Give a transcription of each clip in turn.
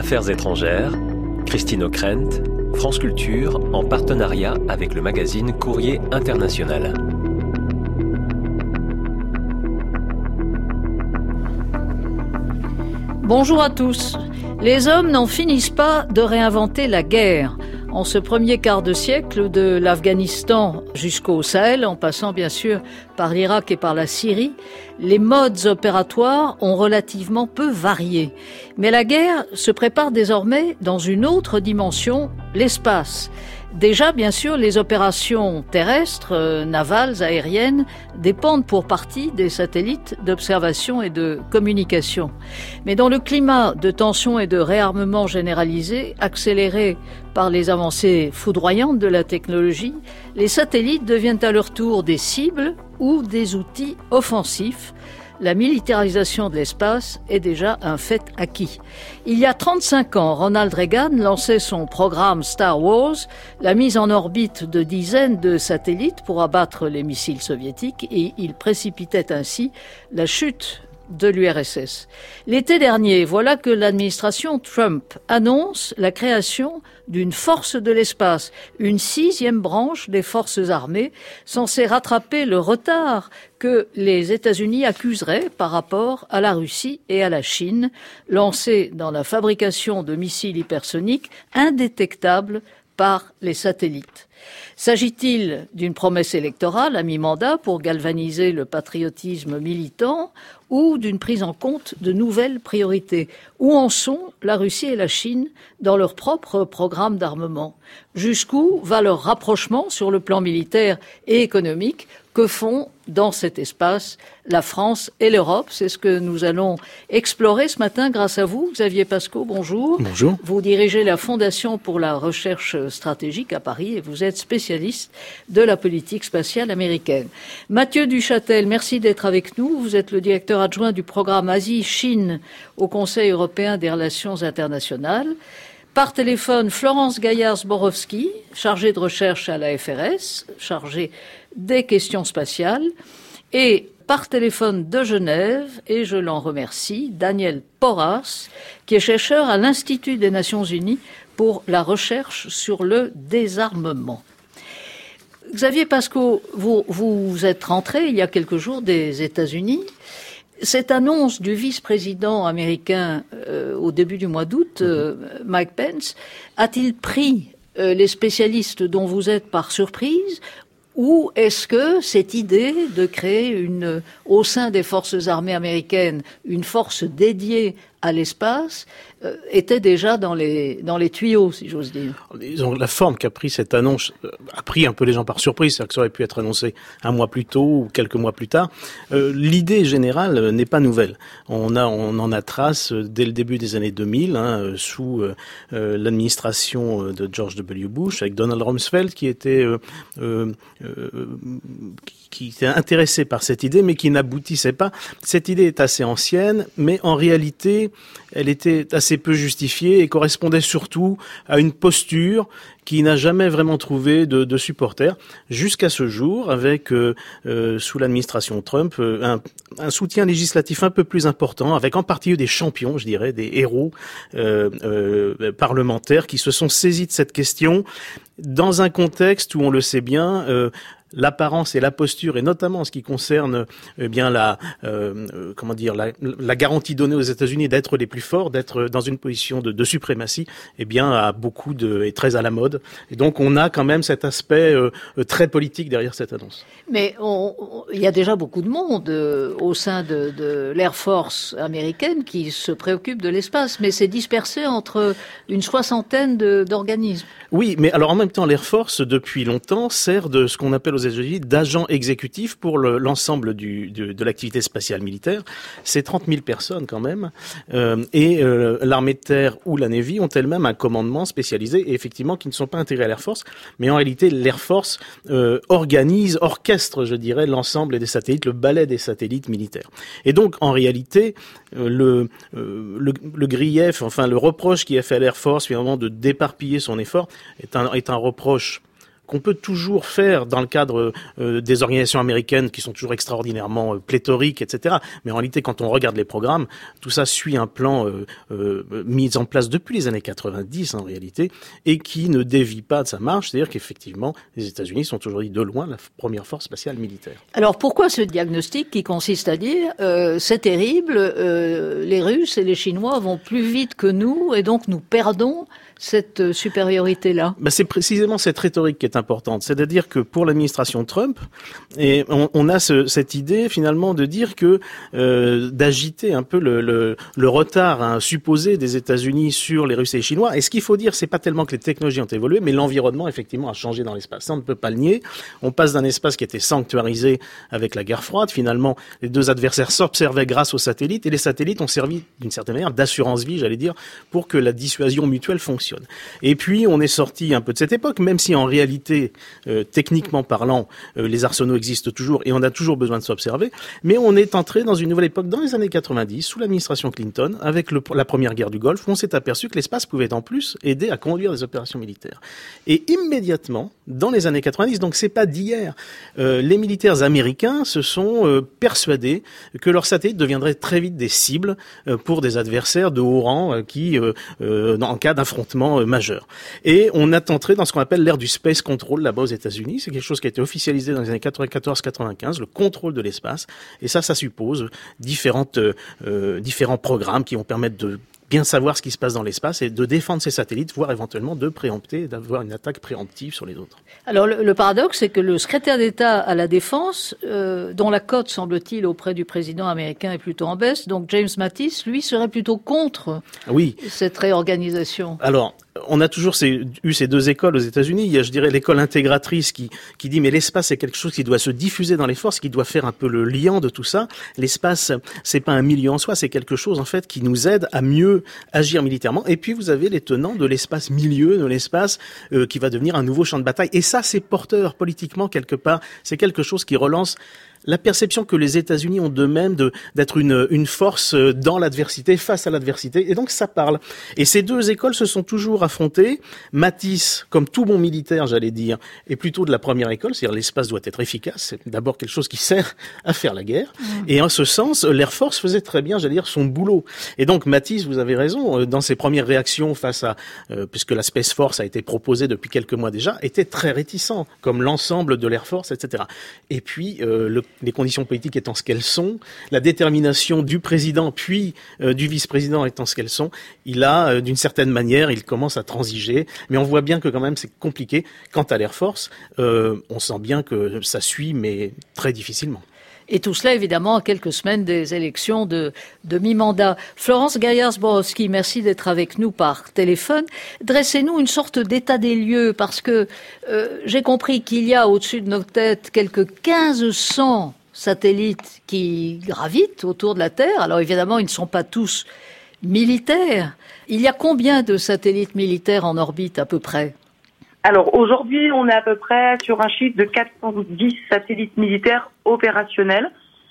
Affaires étrangères, Christine Ockrent, France Culture, en partenariat avec le magazine Courrier International. Bonjour à tous. Les hommes n'en finissent pas de réinventer la guerre. En ce premier quart de siècle, de l'Afghanistan jusqu'au Sahel, en passant bien sûr par l'Irak et par la Syrie, les modes opératoires ont relativement peu varié. Mais la guerre se prépare désormais dans une autre dimension, l'espace. Déjà, bien sûr, les opérations terrestres, navales, aériennes dépendent pour partie des satellites d'observation et de communication. Mais dans le climat de tension et de réarmement généralisé, accéléré par les avancées foudroyantes de la technologie, les satellites deviennent à leur tour des cibles ou des outils offensifs. La militarisation de l'espace est déjà un fait acquis. Il y a 35 ans, Ronald Reagan lançait son programme Star Wars, la mise en orbite de dizaines de satellites pour abattre les missiles soviétiques, et il précipitait ainsi la chute de l'URSS. L'été dernier, voilà que l'administration Trump annonce la création d'une force de l'espace, une 6e branche des forces armées, censée rattraper le retard que les États-Unis accuseraient par rapport à la Russie et à la Chine, lancés dans la fabrication de missiles hypersoniques indétectables par les satellites. S'agit-il d'une promesse électorale à mi-mandat pour galvaniser le patriotisme militant ou d'une prise en compte de nouvelles priorités? Où en sont la Russie et la Chine dans leur propre programme d'armement? Jusqu'où va leur rapprochement sur le plan militaire et économique? Que font dans cet espace la France et l'Europe? C'est ce que nous allons explorer ce matin grâce à vous. Xavier Pascaud, bonjour. Bonjour. Vous dirigez la Fondation pour la recherche stratégique à Paris et vous êtes spécialiste de la politique spatiale américaine. Mathieu Duchâtel, merci d'être avec nous. Vous êtes le directeur adjoint du programme Asie-Chine au Conseil européen des relations internationales. Par téléphone, Florence Gaillard-Zborowski, chargée de recherche à la FRS, chargée des questions spatiales, et par téléphone de Genève, et je l'en remercie, Daniel Porras, qui est chercheur à l'Institut des Nations Unies pour la recherche sur le désarmement. Xavier Pascaud, vous êtes rentré il y a quelques jours des États-Unis. Cette annonce du vice-président américain au début du mois d'août, Mike Pence, a-t-il pris les spécialistes dont vous êtes par surprise? Ou est-ce que cette idée de créer au sein des forces armées américaines une force dédiée à l'espace était déjà dans les tuyaux, si j'ose dire? Disons, la forme qu'a pris cette annonce a pris un peu les gens par surprise, c'est-à-dire que ça aurait pu être annoncé un mois plus tôt ou quelques mois plus tard. L'idée générale n'est pas nouvelle. On en a trace dès le début des années 2000, sous l'administration de George W. Bush, avec Donald Rumsfeld, qui était intéressé par cette idée, mais qui n'aboutissait pas. Cette idée est assez ancienne, mais en réalité, elle était assez peu justifiée et correspondait surtout à une posture qui n'a jamais vraiment trouvé de supporters, jusqu'à ce jour, avec, sous l'administration Trump, un soutien législatif un peu plus important, avec en particulier des champions, je dirais, des héros parlementaires qui se sont saisis de cette question dans un contexte où, on le sait bien, l'apparence et la posture, et notamment en ce qui concerne la garantie donnée aux États-Unis d'être les plus forts, d'être dans une position de suprématie, a beaucoup est très à la mode. Et donc on a quand même cet aspect très politique derrière cette annonce. Mais il y a déjà beaucoup de monde au sein de l'Air Force américaine qui se préoccupe de l'espace, mais c'est dispersé entre une 60aine d'organismes. Oui, mais alors en même temps, l'Air Force, depuis longtemps, sert de ce qu'on appelle aux États-Unis d'agent exécutif pour l'ensemble de l'activité spatiale militaire. C'est 30 000 personnes quand même. Et l'armée de terre ou la Navy ont elles-mêmes un commandement spécialisé, et effectivement, qui ne sont pas intégrés à l'Air Force. Mais en réalité, l'Air Force orchestre, je dirais, l'ensemble des satellites, le ballet des satellites militaires. Et donc, en réalité, le grief, enfin le reproche qui est fait à l'Air Force, finalement, de d'éparpiller son effort, est un reproche qu'on peut toujours faire dans le cadre des organisations américaines qui sont toujours extraordinairement pléthoriques, etc. Mais en réalité, quand on regarde les programmes, tout ça suit un plan mis en place depuis les années 90 en réalité, et qui ne dévie pas de sa marche. C'est-à-dire qu'effectivement, les États-Unis sont aujourd'hui de loin la première force spatiale militaire. Alors pourquoi ce diagnostic qui consiste à dire c'est terrible, les Russes et les Chinois vont plus vite que nous et donc nous perdons cette supériorité-là? C'est précisément cette rhétorique qui est importante. C'est-à-dire que pour l'administration Trump, et on a cette idée finalement de dire que d'agiter un peu le retard supposé des États-Unis sur les Russes et les Chinois. Et ce qu'il faut dire, c'est pas tellement que les technologies ont évolué, mais l'environnement effectivement a changé dans l'espace. Ça, on ne peut pas le nier. On passe d'un espace qui était sanctuarisé avec la guerre froide. Finalement, les deux adversaires s'observaient grâce aux satellites, et les satellites ont servi d'une certaine manière d'assurance vie, j'allais dire, pour que la dissuasion mutuelle fonctionne. Et puis, on est sorti un peu de cette époque, même si en réalité, techniquement parlant, les arsenaux existent toujours et on a toujours besoin de s'observer. Mais on est entré dans une nouvelle époque dans les années 90, sous l'administration Clinton, avec la première guerre du Golfe, où on s'est aperçu que l'espace pouvait en plus aider à conduire des opérations militaires. Et immédiatement, dans les années 90, donc c'est pas d'hier, les militaires américains se sont persuadés que leurs satellites deviendraient très vite des cibles pour des adversaires de haut rang qui, en cas d'affrontement majeur. Et on est entré dans ce qu'on appelle l'ère du space control là-bas aux États-Unis. C'est quelque chose qui a été officialisé dans les années 94-95, le contrôle de l'espace. Et ça suppose différents programmes qui vont permettre de bien savoir ce qui se passe dans l'espace et de défendre ses satellites, voire éventuellement de préempter, d'avoir une attaque préemptive sur les autres. Alors le paradoxe, c'est que le secrétaire d'État à la Défense, dont la cote, semble-t-il, auprès du président américain est plutôt en baisse, donc James Mattis, lui, serait plutôt contre cette réorganisation. Alors, on a toujours eu ces deux écoles aux États-Unis. Il y a, je dirais, l'école intégratrice qui dit mais l'espace c'est quelque chose qui doit se diffuser dans les forces, qui doit faire un peu le liant de tout ça. L'espace, c'est pas un milieu en soi, c'est quelque chose en fait qui nous aide à mieux agir militairement. Et puis vous avez les tenants de l'espace milieu, de l'espace qui va devenir un nouveau champ de bataille. Et ça, c'est porteur politiquement quelque part. C'est quelque chose qui relance la perception que les États-Unis ont d'eux-mêmes d'être une force dans l'adversité, face à l'adversité. Et donc, ça parle. Et ces deux écoles se sont toujours affrontées. Mattis, comme tout bon militaire, j'allais dire, est plutôt de la première école. C'est-à-dire, l'espace doit être efficace. C'est d'abord quelque chose qui sert à faire la guerre. Et en ce sens, l'Air Force faisait très bien, j'allais dire, son boulot. Et donc, Mattis, vous avez raison, dans ses premières réactions face à, puisque la Space Force a été proposée depuis quelques mois déjà, était très réticent, comme l'ensemble de l'Air Force, etc. Et puis, les conditions politiques étant ce qu'elles sont, la détermination du président puis du vice-président étant ce qu'elles sont, il a, d'une certaine manière, il commence à transiger. Mais on voit bien que quand même c'est compliqué. Quant à l'Air Force, on sent bien que ça suit, mais très difficilement. Et tout cela, évidemment, à quelques semaines des élections de mi-mandat. Florence Gaillard-Zborowski, merci d'être avec nous par téléphone. Dressez-nous une sorte d'état des lieux, parce que j'ai compris qu'il y a au-dessus de nos têtes quelques 1500 satellites qui gravitent autour de la Terre. Alors évidemment, ils ne sont pas tous militaires. Il y a combien de satellites militaires en orbite à peu près ? Alors aujourd'hui, on est à peu près sur un chiffre de 410 satellites militaires opérationnels.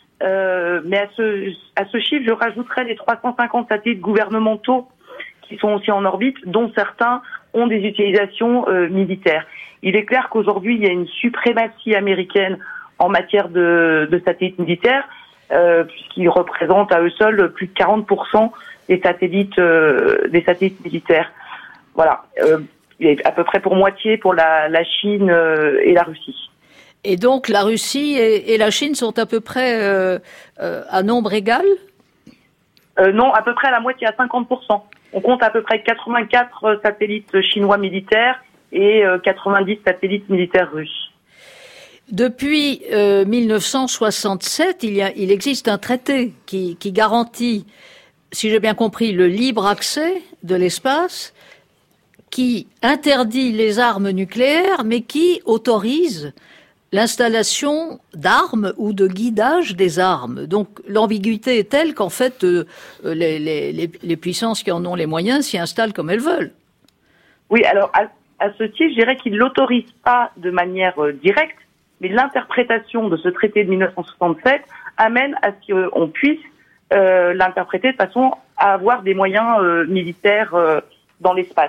Mais à ce chiffre, je rajouterais les 350 satellites gouvernementaux qui sont aussi en orbite, dont certains ont des utilisations militaires. Il est clair qu'aujourd'hui, il y a une suprématie américaine en matière de satellites militaires, puisqu'ils représentent à eux seuls plus de 40% des satellites militaires. Voilà. Il y a à peu près pour moitié pour la Chine et la Russie. Et donc la Russie et la Chine sont à peu près à nombre égal ? Non, à peu près à la moitié, à 50%. On compte à peu près 84 satellites chinois militaires et 90 satellites militaires russes. Depuis 1967, il existe un traité qui garantit, si j'ai bien compris, le libre accès de l'espace, qui interdit les armes nucléaires, mais qui autorise l'installation d'armes ou de guidage des armes. Donc l'ambiguïté est telle qu'en fait, les puissances qui en ont les moyens s'y installent comme elles veulent. Oui, alors à ce titre, je dirais qu'ils ne l'autorisent pas de manière directe, mais l'interprétation de ce traité de 1967 amène à ce qu'on puisse l'interpréter de façon à avoir des moyens militaires dans l'espace.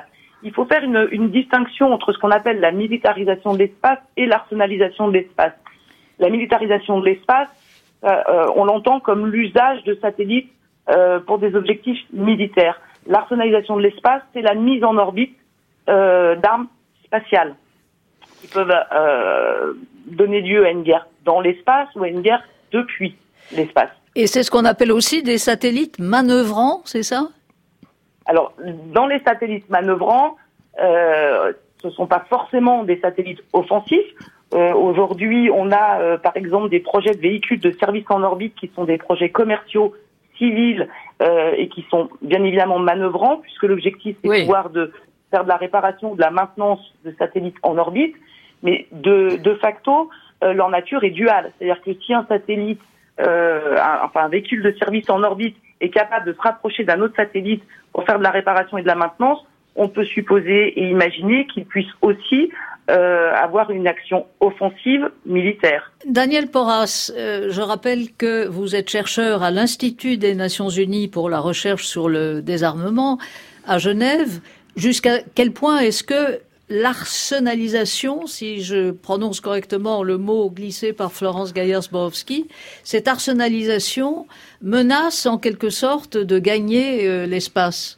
il faut faire une distinction entre ce qu'on appelle la militarisation de l'espace et l'arsenalisation de l'espace. La militarisation de l'espace, on l'entend comme l'usage de satellites pour des objectifs militaires. L'arsenalisation de l'espace, c'est la mise en orbite d'armes spatiales qui peuvent donner lieu à une guerre dans l'espace ou à une guerre depuis l'espace. Et c'est ce qu'on appelle aussi des satellites manœuvrants, c'est ça ? Alors, dans les satellites manœuvrants, ce sont pas forcément des satellites offensifs. Aujourd'hui, on a par exemple des projets de véhicules de service en orbite qui sont des projets commerciaux, civils et qui sont bien évidemment manœuvrants, puisque l'objectif c'est de pouvoir faire de la réparation, de la maintenance de satellites en orbite. Mais de facto, leur nature est duale. C'est-à-dire que si un satellite, un véhicule de service en orbite est capable de se rapprocher d'un autre satellite pour faire de la réparation et de la maintenance, on peut supposer et imaginer qu'il puisse aussi avoir une action offensive militaire. Daniel Porras, je rappelle que vous êtes chercheur à l'Institut des Nations Unies pour la recherche sur le désarmement à Genève. Jusqu'à quel point est-ce que l'arsenalisation, si je prononce correctement le mot glissé par Florence Gaillard-Zborowski, cette arsenalisation menace en quelque sorte de gagner l'espace?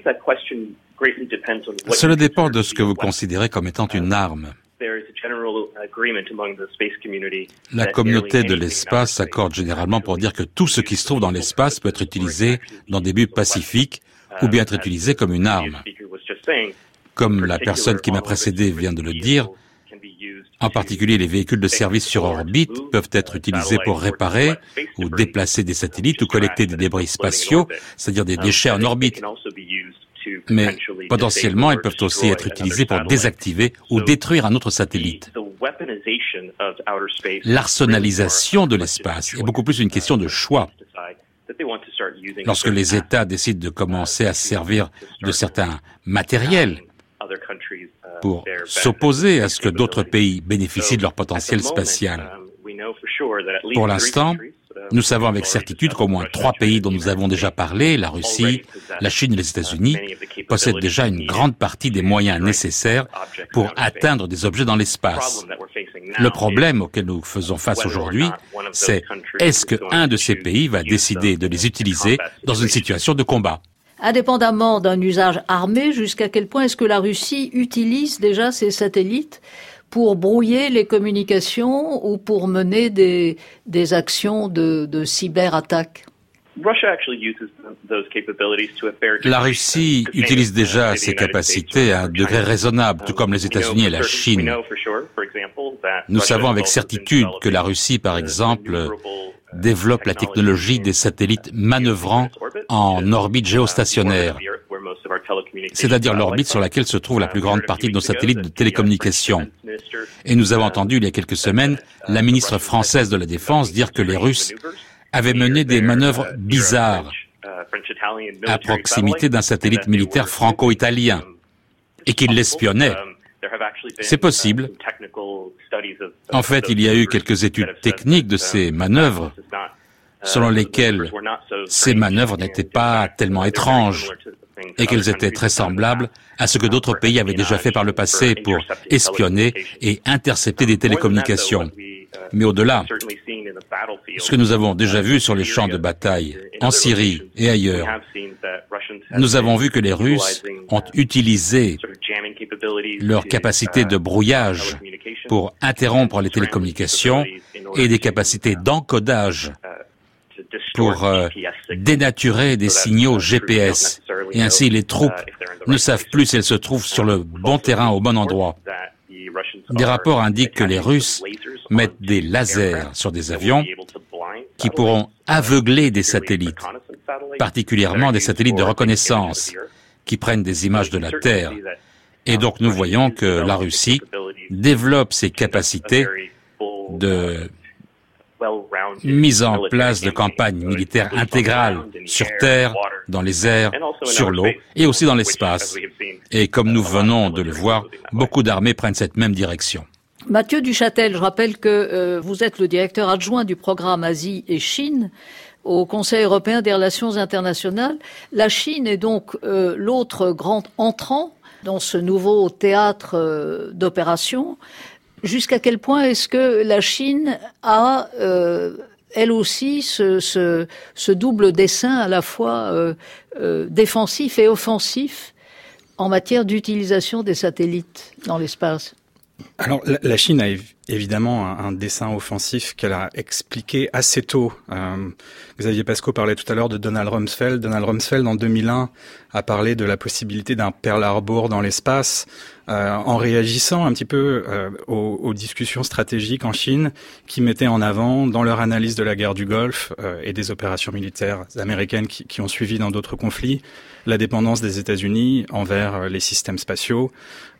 Cela dépend de ce que vous considérez comme étant une arme. La communauté de l'espace s'accorde généralement pour dire que tout ce qui se trouve dans l'espace peut être utilisé dans des buts pacifiques ou bien être utilisé comme une arme. Comme la personne qui m'a précédé vient de le dire, en particulier les véhicules de service sur orbite peuvent être utilisés pour réparer ou déplacer des satellites ou collecter des débris spatiaux, c'est-à-dire des déchets en orbite. Mais potentiellement, ils peuvent aussi être utilisés pour désactiver ou détruire un autre satellite. L'arsenalisation de l'espace est beaucoup plus une question de choix. Lorsque les États décident de commencer à se servir de certains matériels pour s'opposer à ce que d'autres pays bénéficient de leur potentiel spatial. Pour l'instant, nous savons avec certitude qu'au moins 3 pays dont nous avons déjà parlé, la Russie, la Chine et les États-Unis, possèdent déjà une grande partie des moyens nécessaires pour atteindre des objets dans l'espace. Le problème auquel nous faisons face aujourd'hui, c'est est-ce qu'un de ces pays va décider de les utiliser dans une situation de combat ? Indépendamment d'un usage armé, jusqu'à quel point est-ce que la Russie utilise déjà ces satellites pour brouiller les communications ou pour mener des actions de cyberattaque? La Russie utilise déjà ces capacités à un degré raisonnable, tout comme les États-Unis et la Chine. Nous savons avec certitude que la Russie, par exemple, développe la technologie des satellites manœuvrants en orbite géostationnaire, c'est-à-dire l'orbite sur laquelle se trouve la plus grande partie de nos satellites de télécommunications. Et nous avons entendu il y a quelques semaines la ministre française de la Défense dire que les Russes avaient mené des manœuvres bizarres à proximité d'un satellite militaire franco-italien et qu'ils l'espionnaient. C'est possible. En fait, il y a eu quelques études techniques de ces manœuvres selon lesquelles ces manœuvres n'étaient pas tellement étranges et qu'elles étaient très semblables à ce que d'autres pays avaient déjà fait par le passé pour espionner et intercepter des télécommunications. Mais au-delà, ce que nous avons déjà vu sur les champs de bataille, en Syrie et ailleurs, nous avons vu que les Russes ont utilisé leur capacité de brouillage pour interrompre les télécommunications et des capacités d'encodage pour dénaturer des signaux GPS. Et ainsi, les troupes ne savent plus si elles se trouvent sur le bon terrain, au bon endroit. Des rapports indiquent que les Russes mettent des lasers sur des avions qui pourront aveugler des satellites, particulièrement des satellites de reconnaissance qui prennent des images de la Terre. Et donc nous voyons que la Russie développe ses capacités de mise en place de campagnes militaires intégrales sur Terre, dans les airs, sur l'eau et aussi dans l'espace. Et comme nous venons de le voir, beaucoup d'armées prennent cette même direction. Mathieu Duchâtel, je rappelle que vous êtes le directeur adjoint du programme Asie et Chine au Conseil européen des relations internationales. La Chine est donc l'autre grand entrant dans ce nouveau théâtre d'opération. Jusqu'à quel point est-ce que la Chine a, elle aussi, ce double dessein à la fois défensif et offensif en matière d'utilisation des satellites dans l'espace? Alors, la Chine a évidemment un dessein offensif qu'elle a expliqué assez tôt. Xavier Pasco parlait tout à l'heure de Donald Rumsfeld. Donald Rumsfeld, en 2001, a parlé de la possibilité d'un Pearl Harbor dans l'espace, en réagissant un petit peu aux discussions stratégiques en Chine qui mettaient en avant, dans leur analyse de la guerre du Golfe et des opérations militaires américaines qui ont suivi dans d'autres conflits, la dépendance des États-Unis envers les systèmes spatiaux.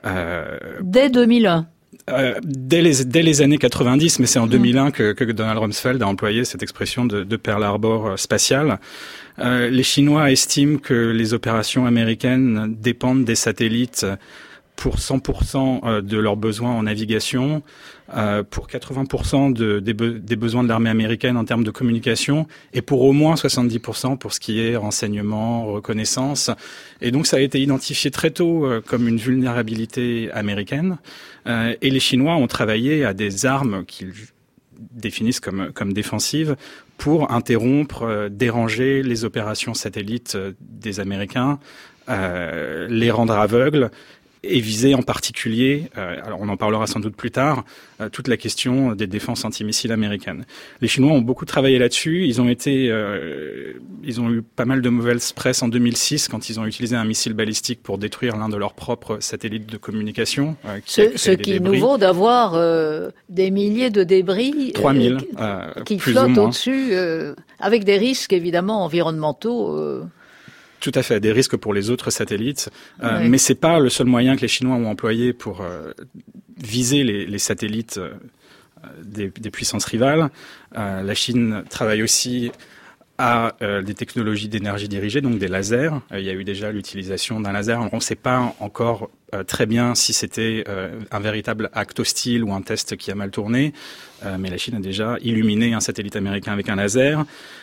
Dès 2001. Dès les années 90, mais c'est en 2001 que Donald Rumsfeld a employé cette expression de Pearl Harbor spatial. Les Chinois estiment que les opérations américaines dépendent des satellites pour 100% de leurs besoins en navigation, pour 80% des besoins de l'armée américaine en termes de communication, et pour au moins 70% pour ce qui est renseignement, reconnaissance. Et donc ça a été identifié très tôt comme une vulnérabilité américaine. Et les Chinois ont travaillé à des armes qu'ils définissent comme défensives pour interrompre, déranger les opérations satellites des Américains, les rendre aveugles, et viser en particulier, alors on en parlera sans doute plus tard, toute la question des défenses antimissiles américaines. Les Chinois ont beaucoup travaillé là-dessus. Ils ont eu pas mal de mauvaise presse en 2006 quand ils ont utilisé un missile balistique pour détruire l'un de leurs propres satellites de communication. Ce qui nous vaut d'avoir des milliers de débris 3000, qui flottent au-dessus, avec des risques évidemment environnementaux. Tout à fait, des risques pour les autres satellites, Oui. Mais c'est pas le seul moyen que les Chinois ont employé pour viser les satellites des puissances rivales. La Chine travaille aussi à des technologies d'énergie dirigée, donc des lasers. Il y a eu déjà l'utilisation d'un laser. On ne sait pas encore très bien si c'était un véritable acte hostile ou un test qui a mal tourné, mais la Chine a déjà illuminé un satellite américain avec un laser.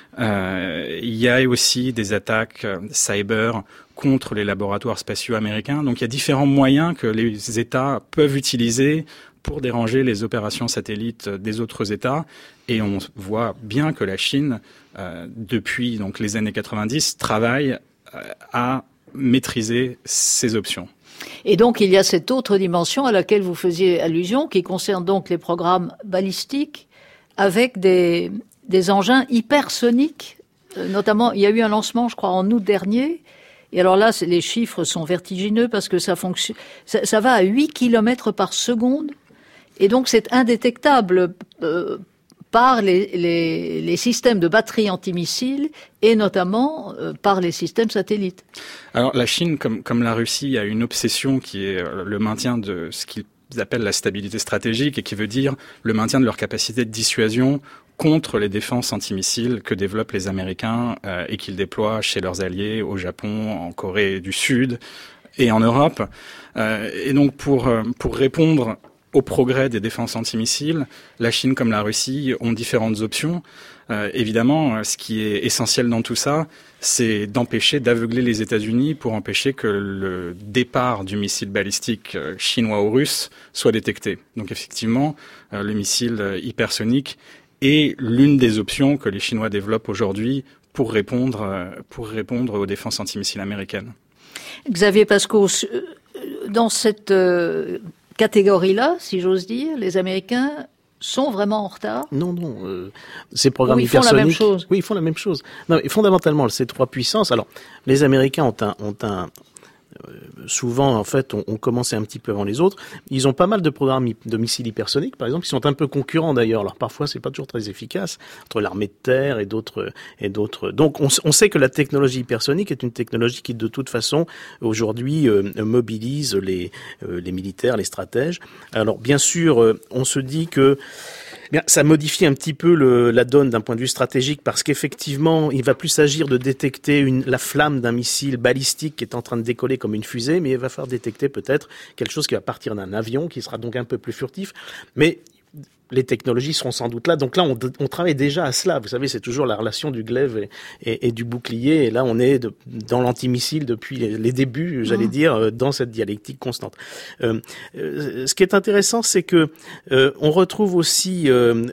Il y a aussi des attaques cyber contre les laboratoires spatiaux américains. Donc il y a différents moyens que les États peuvent utiliser pour déranger les opérations satellites des autres États. Et on voit bien que la Chine, depuis donc les années 90, travaille à maîtriser ces options. Et donc il y a cette autre dimension à laquelle vous faisiez allusion, qui concerne donc les programmes balistiques avec des engins hypersoniques. Notamment, il y a eu un lancement, je crois, en août dernier. Et alors là, les chiffres sont vertigineux parce que ça fonctionne, ça va à 8 km par seconde. Et donc c'est indétectable par les systèmes de batterie antimissiles et notamment par les systèmes satellites. Alors la Chine, comme la Russie, a une obsession qui est le maintien de ce qu'ils appellent la stabilité stratégique et qui veut dire le maintien de leur capacité de dissuasion contre les défenses antimissiles que développent les Américains et qu'ils déploient chez leurs alliés au Japon, en Corée du Sud et en Europe. Et donc pour répondre au progrès des défenses antimissiles, la Chine comme la Russie ont différentes options. Évidemment, ce qui est essentiel dans tout ça, c'est d'empêcher, d'aveugler les États-Unis pour empêcher que le départ du missile balistique chinois ou russe soit détecté. Donc effectivement, le missile hypersonique est l'une des options que les Chinois développent aujourd'hui pour répondre aux défenses antimissiles américaines. Xavier Pasco, dans cette catégorie-là, si j'ose dire, les Américains sont vraiment en retard? Non. Ces programmes hypersoniques... Ils font la même chose. Oui, ils font la même chose. Non, mais fondamentalement, ces trois puissances... Alors, les Américains ont un souvent, en fait, on commençait un petit peu avant les autres. Ils ont pas mal de programmes de missiles hypersoniques, par exemple, qui sont un peu concurrents d'ailleurs. Alors parfois, c'est pas toujours très efficace entre l'armée de terre et d'autres. Donc, on sait que la technologie hypersonique est une technologie qui, de toute façon, aujourd'hui, mobilise les militaires, les stratèges. Alors, bien sûr, on se dit que ça modifie un petit peu la donne d'un point de vue stratégique parce qu'effectivement, il va plus s'agir de détecter la flamme d'un missile balistique qui est en train de décoller comme une fusée, mais il va falloir détecter peut-être quelque chose qui va partir d'un avion, qui sera donc un peu plus furtif. Mais les technologies seront sans doute là. Donc là, on travaille déjà à cela. Vous savez, c'est toujours la relation du glaive et du bouclier. Et là, on est dans l'antimissile depuis les débuts, j'allais dire, dans cette dialectique constante. Ce qui est intéressant, c'est que on retrouve aussi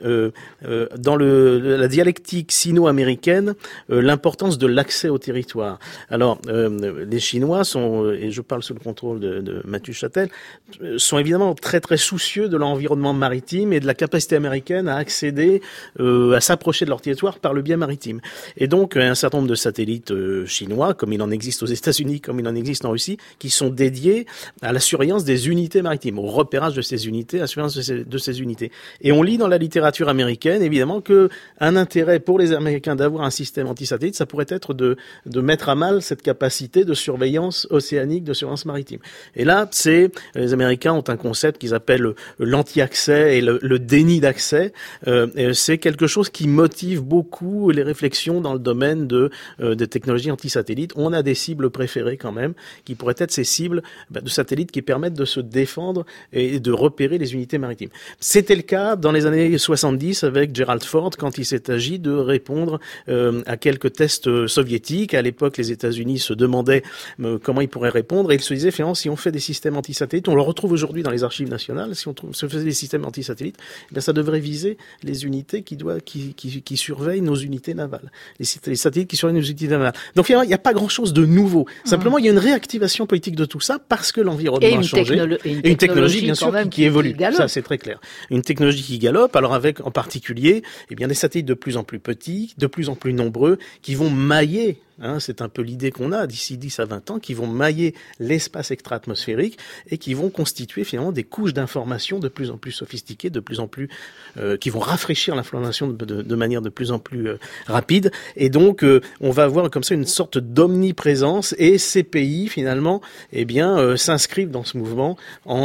dans la dialectique sino-américaine l'importance de l'accès au territoire. Alors, les Chinois sont, et je parle sous le contrôle de Mathieu Châtel, sont évidemment très très soucieux de l'environnement maritime et de la capacité américaine à accéder, à s'approcher de leur territoire par le biais maritime. Et donc, un certain nombre de satellites chinois, comme il en existe aux États-Unis, comme il en existe en Russie, qui sont dédiés à la surveillance des unités maritimes, au repérage de ces unités, à la surveillance de ces unités. Et on lit dans la littérature américaine, évidemment, que un intérêt pour les Américains d'avoir un système anti-satellite, ça pourrait être de mettre à mal cette capacité de surveillance océanique, de surveillance maritime. Et là, les Américains ont un concept qu'ils appellent l'anti-accès et le déni d'accès. C'est quelque chose qui motive beaucoup les réflexions dans le domaine des technologies anti-satellites. On a des cibles préférées quand même, qui pourraient être ces cibles de satellites qui permettent de se défendre et de repérer les unités maritimes. C'était le cas dans les années 70 avec Gerald Ford, quand il s'est agi de répondre à quelques tests soviétiques. À l'époque, les États-Unis se demandaient comment ils pourraient répondre, et ils se disaient, finalement, si on fait des systèmes anti-satellites, on le retrouve aujourd'hui dans les archives nationales, si on se faisait des systèmes anti-satellites, eh bien, ça devrait viser les unités qui surveillent nos unités navales. Les satellites qui surveillent nos unités navales. Donc, il n'y a pas grand-chose de nouveau. Simplement, il y a une réactivation politique de tout ça parce que l'environnement a changé. Et une technologie, bien sûr, qui évolue. Ça, c'est très clair. Une technologie qui galope, alors avec, en particulier, eh bien, des satellites de plus en plus petits, de plus en plus nombreux, qui vont mailler, c'est un peu l'idée qu'on a d'ici 10 à 20 ans, qui vont mailler l'espace extra-atmosphérique et qui vont constituer finalement des couches d'information de plus en plus sophistiquées, de plus en plus, qui vont rafraîchir l'information de manière de plus en plus rapide. Et donc, on va avoir comme ça une sorte d'omniprésence, et ces pays finalement, eh bien, s'inscrivent dans ce mouvement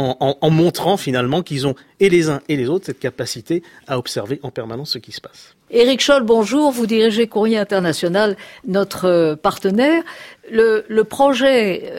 en montrant finalement qu'ils ont, et les uns et les autres, cette capacité à observer en permanence ce qui se passe. Éric Scholl, bonjour. Vous dirigez Courrier International, notre partenaire. Le projet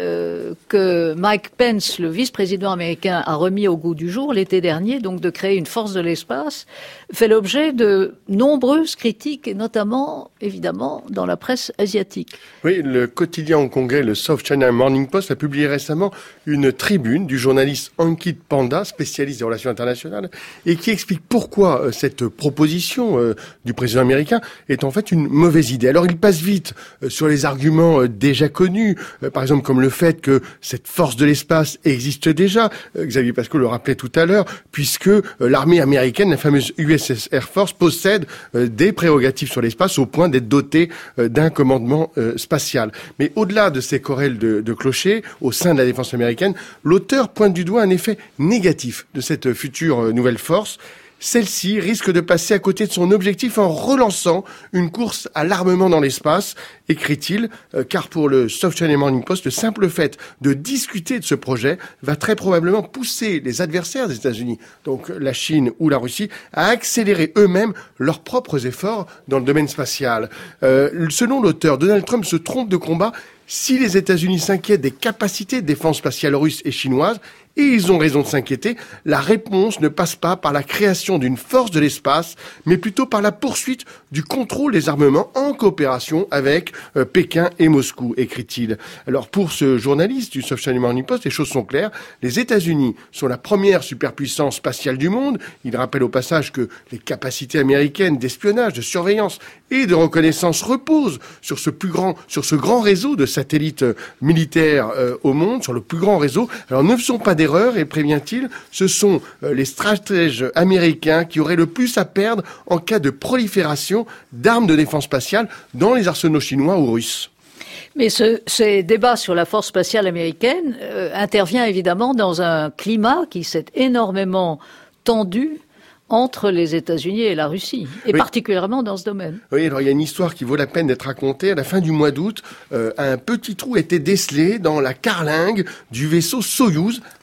que Mike Pence, le vice-président américain, a remis au goût du jour l'été dernier, donc de créer une force de l'espace, fait l'objet de nombreuses critiques, et notamment, évidemment, dans la presse asiatique. Oui, le quotidien hongkongais, le South China Morning Post, a publié récemment une tribune du journaliste Ankit Panda, spécialiste des relations internationales, et qui explique pourquoi cette proposition du président américain est en fait une mauvaise idée. Alors il passe vite sur les arguments déjà connus, par exemple comme le fait que cette force de l'espace existe déjà, Xavier Pasco le rappelait tout à l'heure, puisque l'armée américaine, la fameuse USS Air Force, possède des prérogatives sur l'espace au point d'être dotée d'un commandement spatial. Mais au-delà de ces querelles de clochers au sein de la défense américaine, l'auteur pointe du doigt un effet négatif de cette future nouvelle force. Celle-ci risque de passer à côté de son objectif en relançant une course à l'armement dans l'espace, écrit-il, car pour le South China Morning Post, le simple fait de discuter de ce projet va très probablement pousser les adversaires des États-Unis, donc la Chine ou la Russie, à accélérer eux-mêmes leurs propres efforts dans le domaine spatial. Selon l'auteur, Donald Trump se trompe de combat si les États-Unis s'inquiètent des capacités de défense spatiale russes et chinoises, et ils ont raison de s'inquiéter, la réponse ne passe pas par la création d'une force de l'espace, mais plutôt par la poursuite du contrôle des armements en coopération avec Pékin et Moscou, écrit-il. Alors pour ce journaliste du South China Morning Post, les choses sont claires. Les États-Unis sont la première superpuissance spatiale du monde. Il rappelle au passage que les capacités américaines d'espionnage, de surveillance et de reconnaissance reposent sur ce grand réseau de satellites militaires au monde, sur le plus grand réseau. Alors ne faisons pas d'erreur, et prévient-il, ce sont les stratèges américains qui auraient le plus à perdre en cas de prolifération d'armes de défense spatiale dans les arsenaux chinois ou russes. Mais ces débats sur la force spatiale américaine intervient évidemment dans un climat qui s'est énormément tendu entre les États-Unis et la Russie, et particulièrement dans ce domaine. Oui, alors il y a une histoire qui vaut la peine d'être racontée. À la fin du mois d'août, un petit trou était décelé dans la carlingue du vaisseau Soyouz,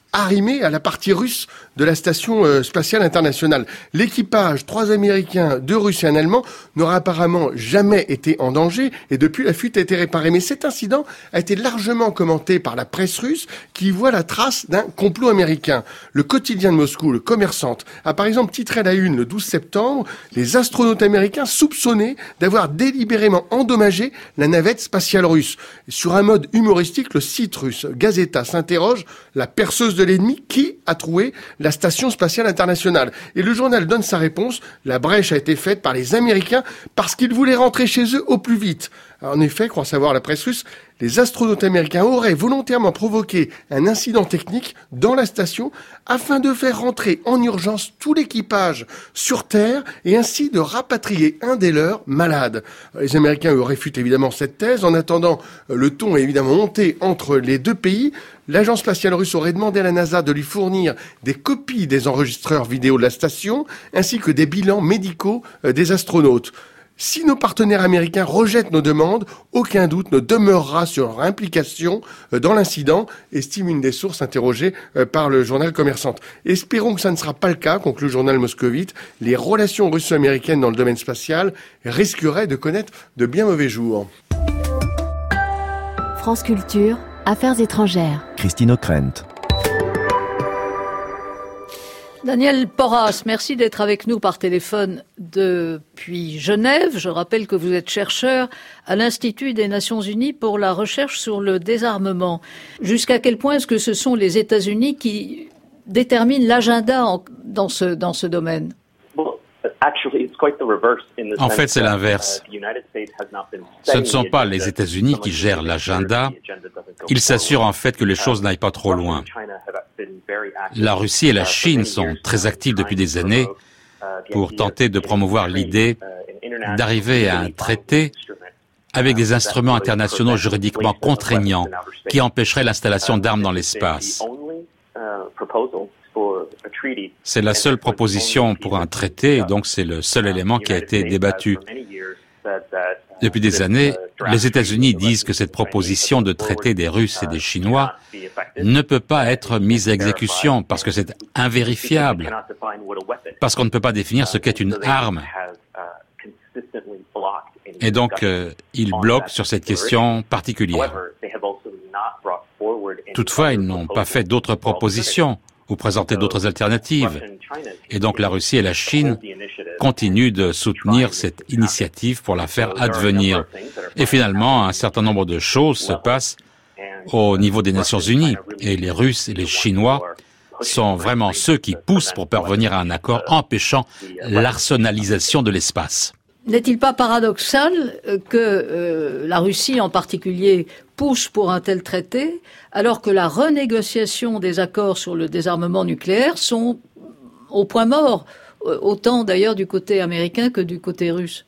arrimés à la partie russe de la station spatiale internationale. L'équipage, 3 Américains, 2 Russes et un Allemand, n'aura apparemment jamais été en danger et depuis la fuite a été réparée. Mais cet incident a été largement commenté par la presse russe qui voit la trace d'un complot américain. Le quotidien de Moscou, le Commerçant, a par exemple titré à la une le 12 septembre « Les astronautes américains soupçonnés d'avoir délibérément endommagé la navette spatiale russe ». Sur un mode humoristique, le site russe Gazeta s'interroge « La perceuse de l'ennemi, qui a troué la station spatiale internationale ?» Et le journal donne sa réponse « La brèche a été faite par les Américains parce qu'ils voulaient rentrer chez eux au plus vite ». En effet, croit savoir la presse russe, les astronautes américains auraient volontairement provoqué un incident technique dans la station afin de faire rentrer en urgence tout l'équipage sur Terre et ainsi de rapatrier un des leurs malade. Les Américains eux réfutent évidemment cette thèse. En attendant, le ton est évidemment monté entre les deux pays. L'agence spatiale russe aurait demandé à la NASA de lui fournir des copies des enregistreurs vidéo de la station ainsi que des bilans médicaux des astronautes. Si nos partenaires américains rejettent nos demandes, aucun doute ne demeurera sur leur implication dans l'incident, estime une des sources interrogées par le journal Commerçant. Espérons que ça ne sera pas le cas, conclut le journal moscovite. Les relations russo-américaines dans le domaine spatial risqueraient de connaître de bien mauvais jours. France Culture, Affaires étrangères. Christine O'Krent. Daniel Porras, merci d'être avec nous par téléphone depuis Genève. Je rappelle que vous êtes chercheur à l'Institut des Nations Unies pour la recherche sur le désarmement. Jusqu'à quel point est-ce que ce sont les États-Unis qui déterminent l'agenda dans ce domaine ? En fait, c'est l'inverse. Ce ne sont pas les États-Unis qui gèrent l'agenda. Ils s'assurent en fait que les choses n'aillent pas trop loin. La Russie et la Chine sont très actives depuis des années pour tenter de promouvoir l'idée d'arriver à un traité avec des instruments internationaux juridiquement contraignants qui empêcheraient l'installation d'armes dans l'espace. C'est la seule proposition pour un traité et donc c'est le seul élément qui a été débattu. Depuis des années, les États-Unis disent que cette proposition de traité des Russes et des Chinois ne peut pas être mise à exécution parce que c'est invérifiable, parce qu'on ne peut pas définir ce qu'est une arme. Et donc, ils bloquent sur cette question particulière. Toutefois, ils n'ont pas fait d'autres propositions ou présenté d'autres alternatives. Et donc la Russie et la Chine continuent de soutenir cette initiative pour la faire advenir. Et finalement, un certain nombre de choses se passent au niveau des Nations Unies. Et les Russes et les Chinois sont vraiment ceux qui poussent pour parvenir à un accord empêchant l'arsenalisation de l'espace. N'est-il pas paradoxal que la Russie en particulier pousse pour un tel traité, alors que la renégociation des accords sur le désarmement nucléaire sont au point mort, autant d'ailleurs du côté américain que du côté russe?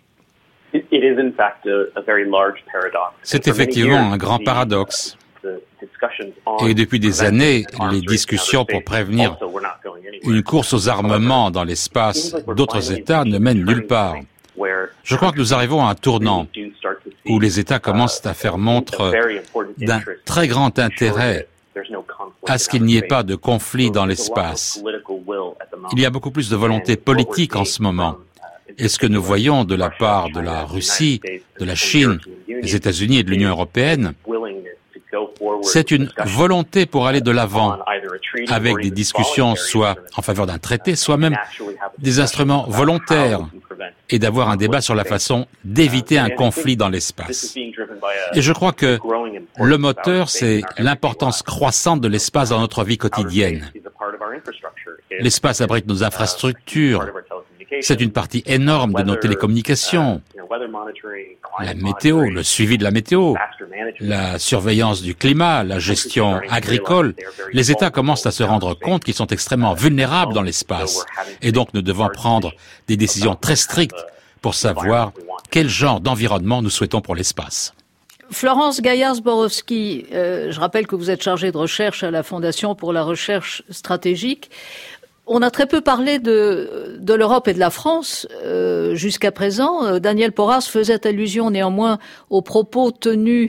C'est effectivement un grand paradoxe. Et depuis des années, les discussions pour prévenir une course aux armements dans l'espace d'autres États ne mènent nulle part. Je crois que nous arrivons à un tournant où les États commencent à faire montre d'un très grand intérêt à ce qu'il n'y ait pas de conflit dans l'espace. Il y a beaucoup plus de volonté politique en ce moment. Et ce que nous voyons de la part de la Russie, de la Chine, des États-Unis et de l'Union européenne, c'est une volonté pour aller de l'avant avec des discussions soit en faveur d'un traité, soit même des instruments volontaires et d'avoir un débat sur la façon d'éviter un conflit dans l'espace. Et je crois que le moteur, c'est l'importance croissante de l'espace dans notre vie quotidienne. L'espace abrite nos infrastructures. C'est une partie énorme de nos télécommunications. La météo, le suivi de la météo, la surveillance du climat, la gestion agricole. Les États commencent à se rendre compte qu'ils sont extrêmement vulnérables dans l'espace. Et donc nous devons prendre des décisions très strictes pour savoir quel genre d'environnement nous souhaitons pour l'espace. Florence Gaillard-Zborowski, je rappelle que vous êtes chargée de recherche à la Fondation pour la recherche stratégique. On a très peu parlé de l'Europe et de la France jusqu'à présent. Daniel Porras faisait allusion néanmoins aux propos tenus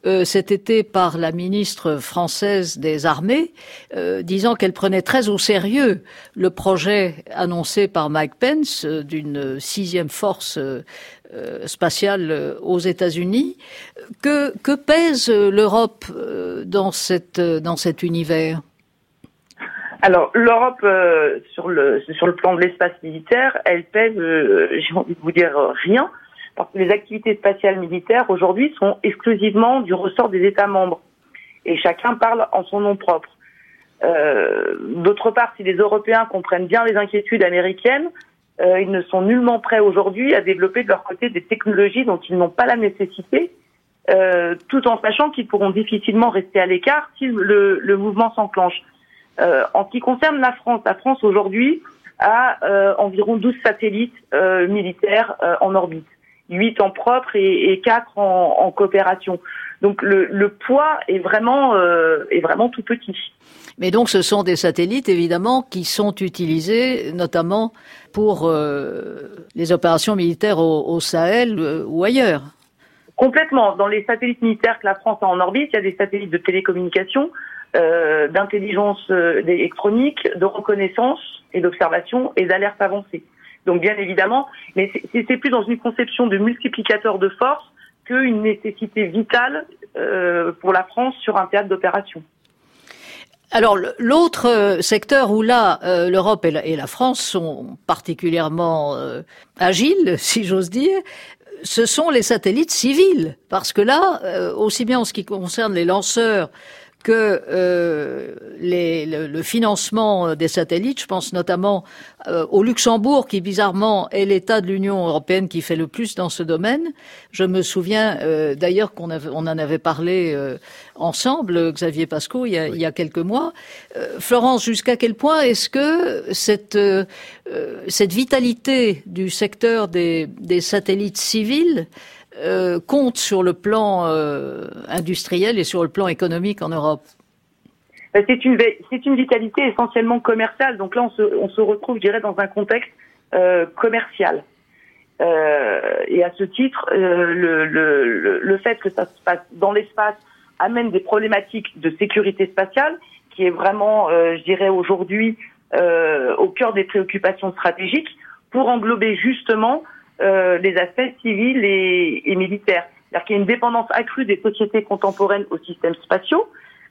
cet été par la ministre française des Armées, disant qu'elle prenait très au sérieux le projet annoncé par Mike Pence d'une 6e force spatiale aux États-Unis. Que pèse l'Europe dans cet univers ? Alors l'Europe sur le plan de l'espace militaire, elle pèse, j'ai envie de vous dire rien, parce que les activités spatiales militaires aujourd'hui sont exclusivement du ressort des États membres et chacun parle en son nom propre. D'autre part, si les Européens comprennent bien les inquiétudes américaines, ils ne sont nullement prêts aujourd'hui à développer de leur côté des technologies dont ils n'ont pas la nécessité, tout en sachant qu'ils pourront difficilement rester à l'écart si le mouvement s'enclenche. En ce qui concerne la France aujourd'hui a environ 12 satellites militaires en orbite, 8 en propre et 4 en coopération. Donc le poids est vraiment tout petit. Mais donc ce sont des satellites évidemment qui sont utilisés notamment pour les opérations militaires au Sahel ou ailleurs. Complètement. Dans les satellites militaires que la France a en orbite, il y a des satellites de télécommunication, d'intelligence électronique, de reconnaissance et d'observation et d'alerte avancée. Donc bien évidemment, mais c'est plus dans une conception de multiplicateur de force qu'une nécessité vitale pour la France sur un théâtre d'opération. Alors l'autre secteur où là l'Europe et la France sont particulièrement agiles, si j'ose dire, ce sont les satellites civils, parce que là, aussi bien en ce qui concerne les lanceurs que le financement des satellites, je pense notamment au Luxembourg, qui bizarrement est l'État de l'Union européenne qui fait le plus dans ce domaine. Je me souviens d'ailleurs on en avait parlé ensemble, Xavier Pascaud, il y a quelques mois. Florence, jusqu'à quel point est-ce que cette vitalité du secteur des satellites civils compte sur le plan industriel et sur le plan économique en Europe? C'est une vitalité essentiellement commerciale. Donc là, on se retrouve, je dirais, dans un contexte commercial. Et à ce titre, le fait que ça se passe dans l'espace amène des problématiques de sécurité spatiale, qui est vraiment, je dirais, aujourd'hui au cœur des préoccupations stratégiques, pour englober justement les aspects civils et militaires. C'est-à-dire qu'il y a une dépendance accrue des sociétés contemporaines aux systèmes spatiaux,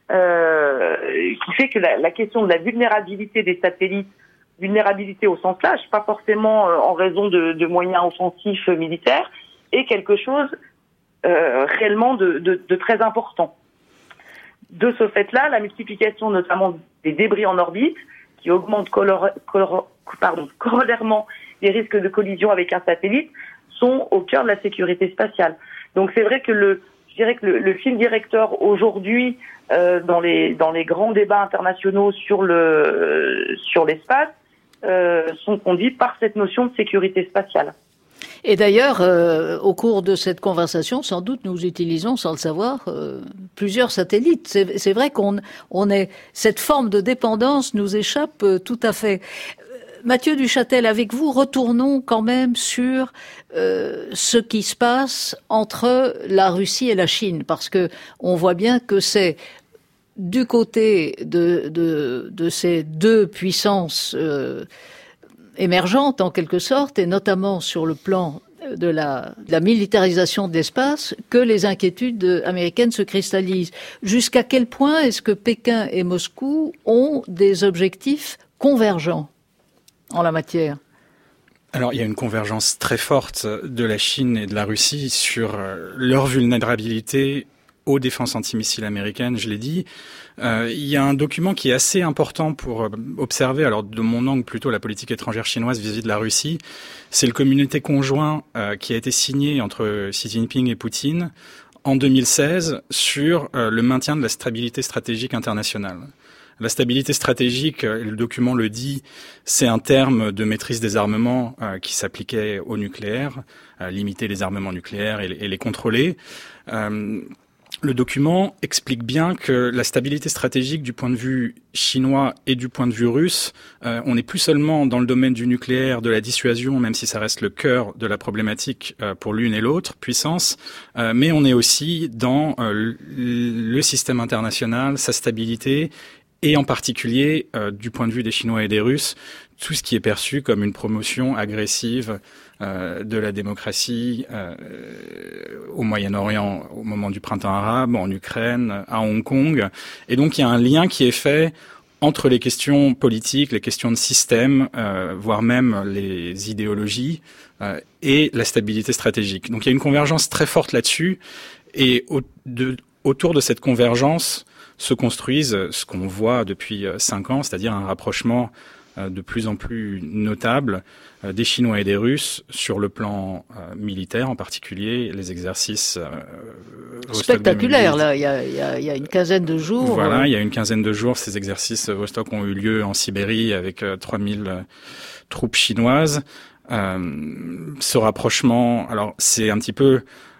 qui fait que la question de la vulnérabilité des satellites, vulnérabilité au sens large, pas forcément en raison de moyens offensifs militaires, est quelque chose réellement de très important. De ce fait-là, la multiplication notamment des débris en orbite, qui augmente corollairement les risques de collision avec un satellite, sont au cœur de la sécurité spatiale. Donc c'est vrai que le fil directeur aujourd'hui dans les grands débats internationaux sur l'espace sont conduits par cette notion de sécurité spatiale. Et d'ailleurs, au cours de cette conversation, sans doute, nous utilisons, sans le savoir, plusieurs satellites. C'est vrai cette forme de dépendance nous échappe tout à fait. Mathieu Duchâtel, avec vous, retournons quand même sur ce qui se passe entre la Russie et la Chine, parce que on voit bien que c'est du côté de ces deux puissances émergentes en quelque sorte, et notamment sur le plan de la militarisation de l'espace, que les inquiétudes américaines se cristallisent. Jusqu'à quel point est-ce que Pékin et Moscou ont des objectifs convergents en la matière? Alors, il y a une convergence très forte de la Chine et de la Russie sur leur vulnérabilité aux défenses antimissiles américaines, je l'ai dit. Il y a un document qui est assez important pour observer, alors de mon angle plutôt la politique étrangère chinoise vis-à-vis de la Russie. C'est le communiqué conjoint qui a été signé entre Xi Jinping et Poutine en 2016 sur le maintien de la stabilité stratégique internationale. La stabilité stratégique, le document le dit, c'est un terme de maîtrise des armements qui s'appliquait au nucléaire, limiter les armements nucléaires et les contrôler. le document explique bien que la stabilité stratégique du point de vue chinois et du point de vue russe, on n'est plus seulement dans le domaine du nucléaire, de la dissuasion, même si ça reste le cœur de la problématique pour l'une et l'autre puissance, mais on est aussi dans le système international, sa stabilité, et en particulier, du point de vue des Chinois et des Russes, tout ce qui est perçu comme une promotion agressive de la démocratie au Moyen-Orient au moment du printemps arabe, en Ukraine, à Hong Kong. Et donc il y a un lien qui est fait entre les questions politiques, les questions de système, voire même les idéologies, et la stabilité stratégique. Donc il y a une convergence très forte là-dessus, et autour de cette convergence se construisent ce qu'on voit depuis 5 ans, c'est-à-dire un rapprochement de plus en plus notable des Chinois et des Russes sur le plan militaire, en particulier les exercices spectaculaires. Là, il y a une quinzaine de jours. Voilà, il y a une quinzaine de jours, ces exercices Vostok ont eu lieu en Sibérie avec 3000 troupes chinoises. Ce rapprochement, alors c'est un petit peu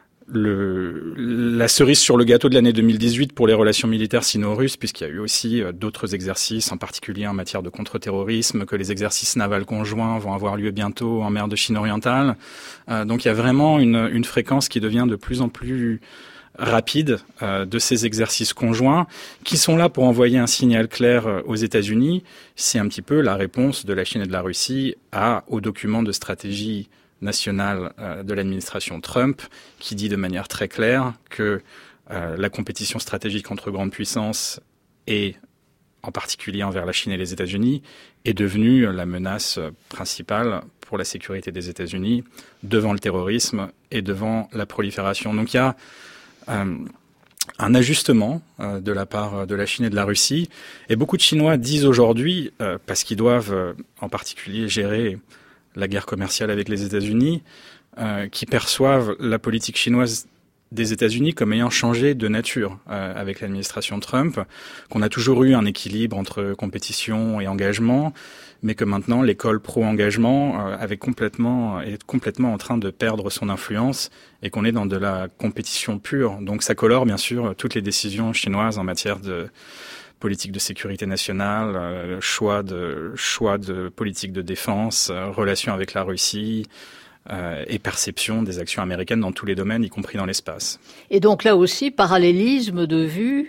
la cerise sur le gâteau de l'année 2018 pour les relations militaires sino-russes, puisqu'il y a eu aussi d'autres exercices, en particulier en matière de contre-terrorisme, que les exercices navals conjoints vont avoir lieu bientôt en mer de Chine orientale. Donc il y a vraiment une fréquence qui devient de plus en plus rapide de ces exercices conjoints, qui sont là pour envoyer un signal clair aux États-Unis. C'est un petit peu la réponse de la Chine et de la Russie au document de stratégie nationale de l'administration Trump, qui dit de manière très claire que la compétition stratégique entre grandes puissances, et en particulier envers la Chine et les États-Unis, est devenue la menace principale pour la sécurité des États-Unis, devant le terrorisme et devant la prolifération. Donc il y a un ajustement de la part de la Chine et de la Russie, et beaucoup de Chinois disent aujourd'hui, parce qu'ils doivent en particulier gérer la guerre commerciale avec les États-Unis, qui perçoivent la politique chinoise des États-Unis comme ayant changé de nature avec l'administration Trump, qu'on a toujours eu un équilibre entre compétition et engagement, mais que maintenant l'école pro-engagement est complètement en train de perdre son influence, et qu'on est dans de la compétition pure. Donc ça colore bien sûr toutes les décisions chinoises en matière de politique de sécurité nationale, choix de politique de défense, relations avec la Russie, et perception des actions américaines dans tous les domaines, y compris dans l'espace. Et donc là aussi, parallélisme de vue